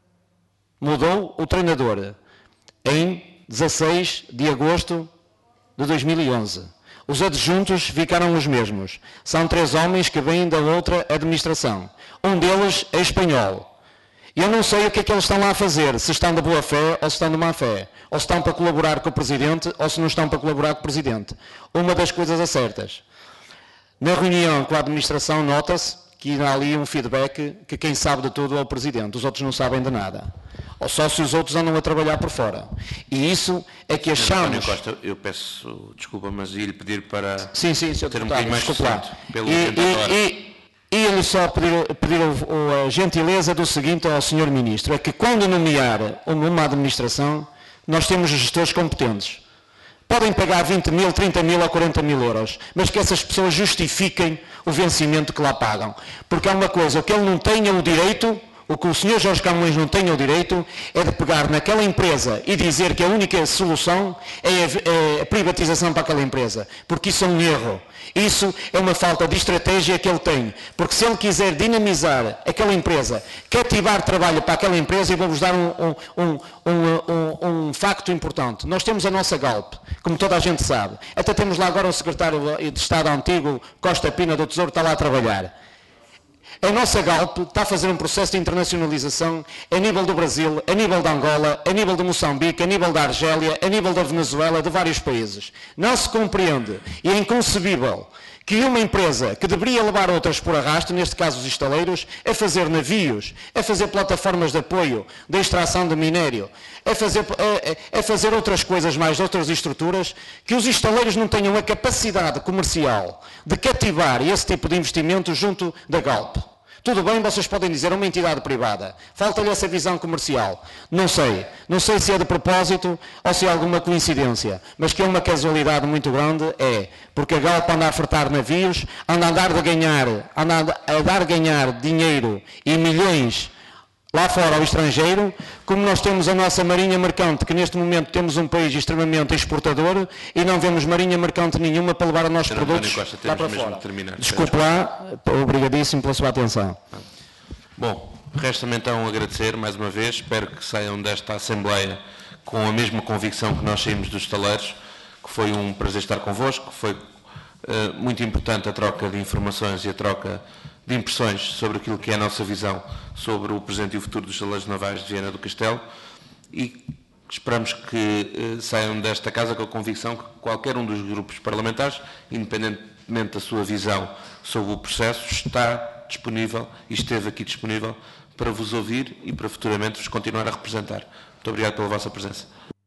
em 16 de agosto de 2011. Os adjuntos ficaram os mesmos. São 3 homens que vêm da outra administração. Um deles é espanhol. Eu não sei o que é que eles estão lá a fazer, se estão de boa fé ou se estão de má fé. Ou se estão para colaborar com o Presidente ou se não estão para colaborar com o Presidente. Uma das coisas é certas. Na reunião com a administração nota-se que irá ali um feedback que quem sabe de tudo é o Presidente, os outros não sabem de nada. Ou só se os outros andam a trabalhar por fora. E isso é que achamos... António Costa, eu peço desculpa, mas ia-lhe pedir para sim, Sr. ter um bocadinho mais sucinto, pelo E-lhe só pedir a gentileza do seguinte ao Sr. Ministro, é que quando nomear uma administração, nós temos gestores competentes. Podem pagar 20 mil, 30 mil ou 40 mil euros, mas que essas pessoas justifiquem o vencimento que lá pagam. Porque há uma coisa, o que ele não tenha o direito, o que o Sr. Jorge Camões não tenha o direito, é de pegar naquela empresa e dizer que a única solução é a privatização para aquela empresa. Porque isso é um erro. Isso é uma falta de estratégia que ele tem. Porque se ele quiser dinamizar aquela empresa, cativar trabalho para aquela empresa, e vou-vos dar um facto importante. Nós temos a nossa Galp, como toda a gente sabe. Até temos lá agora o secretário de Estado antigo, Costa Pina do Tesouro, está lá a trabalhar. A nossa Galp está a fazer um processo de internacionalização a nível do Brasil, a nível da Angola, a nível de Moçambique, a nível da Argélia, a nível da Venezuela, de vários países. Não se compreende e é inconcebível que uma empresa que deveria levar outras por arrasto, neste caso os estaleiros, a fazer navios, a fazer plataformas de apoio, de extração de minério, a fazer outras coisas mais, outras estruturas, que os estaleiros não tenham a capacidade comercial de cativar esse tipo de investimento junto da Galp. Tudo bem, vocês podem dizer, uma entidade privada, falta-lhe essa visão comercial. Não sei se é de propósito ou se é alguma coincidência, mas que é uma casualidade muito grande, porque a Galp anda a fretar navios, anda a dar a ganhar dinheiro e milhões lá fora ao estrangeiro, como nós temos a nossa marinha mercante, que neste momento temos um país extremamente exportador e não vemos marinha mercante nenhuma para levar os nossos produtos lá para fora. Desculpe lá, obrigadíssimo pela sua atenção. Bom, resta-me então agradecer mais uma vez, espero que saiam desta Assembleia com a mesma convicção que nós saímos dos estaleiros, que foi um prazer estar convosco, foi muito importante a troca de informações e a troca de impressões sobre aquilo que é a nossa visão sobre o presente e o futuro dos estaleiros navais de Viana do Castelo, e esperamos que saiam desta casa com a convicção que qualquer um dos grupos parlamentares, independentemente da sua visão sobre o processo, está disponível e esteve aqui disponível para vos ouvir e para futuramente vos continuar a representar. Muito obrigado pela vossa presença.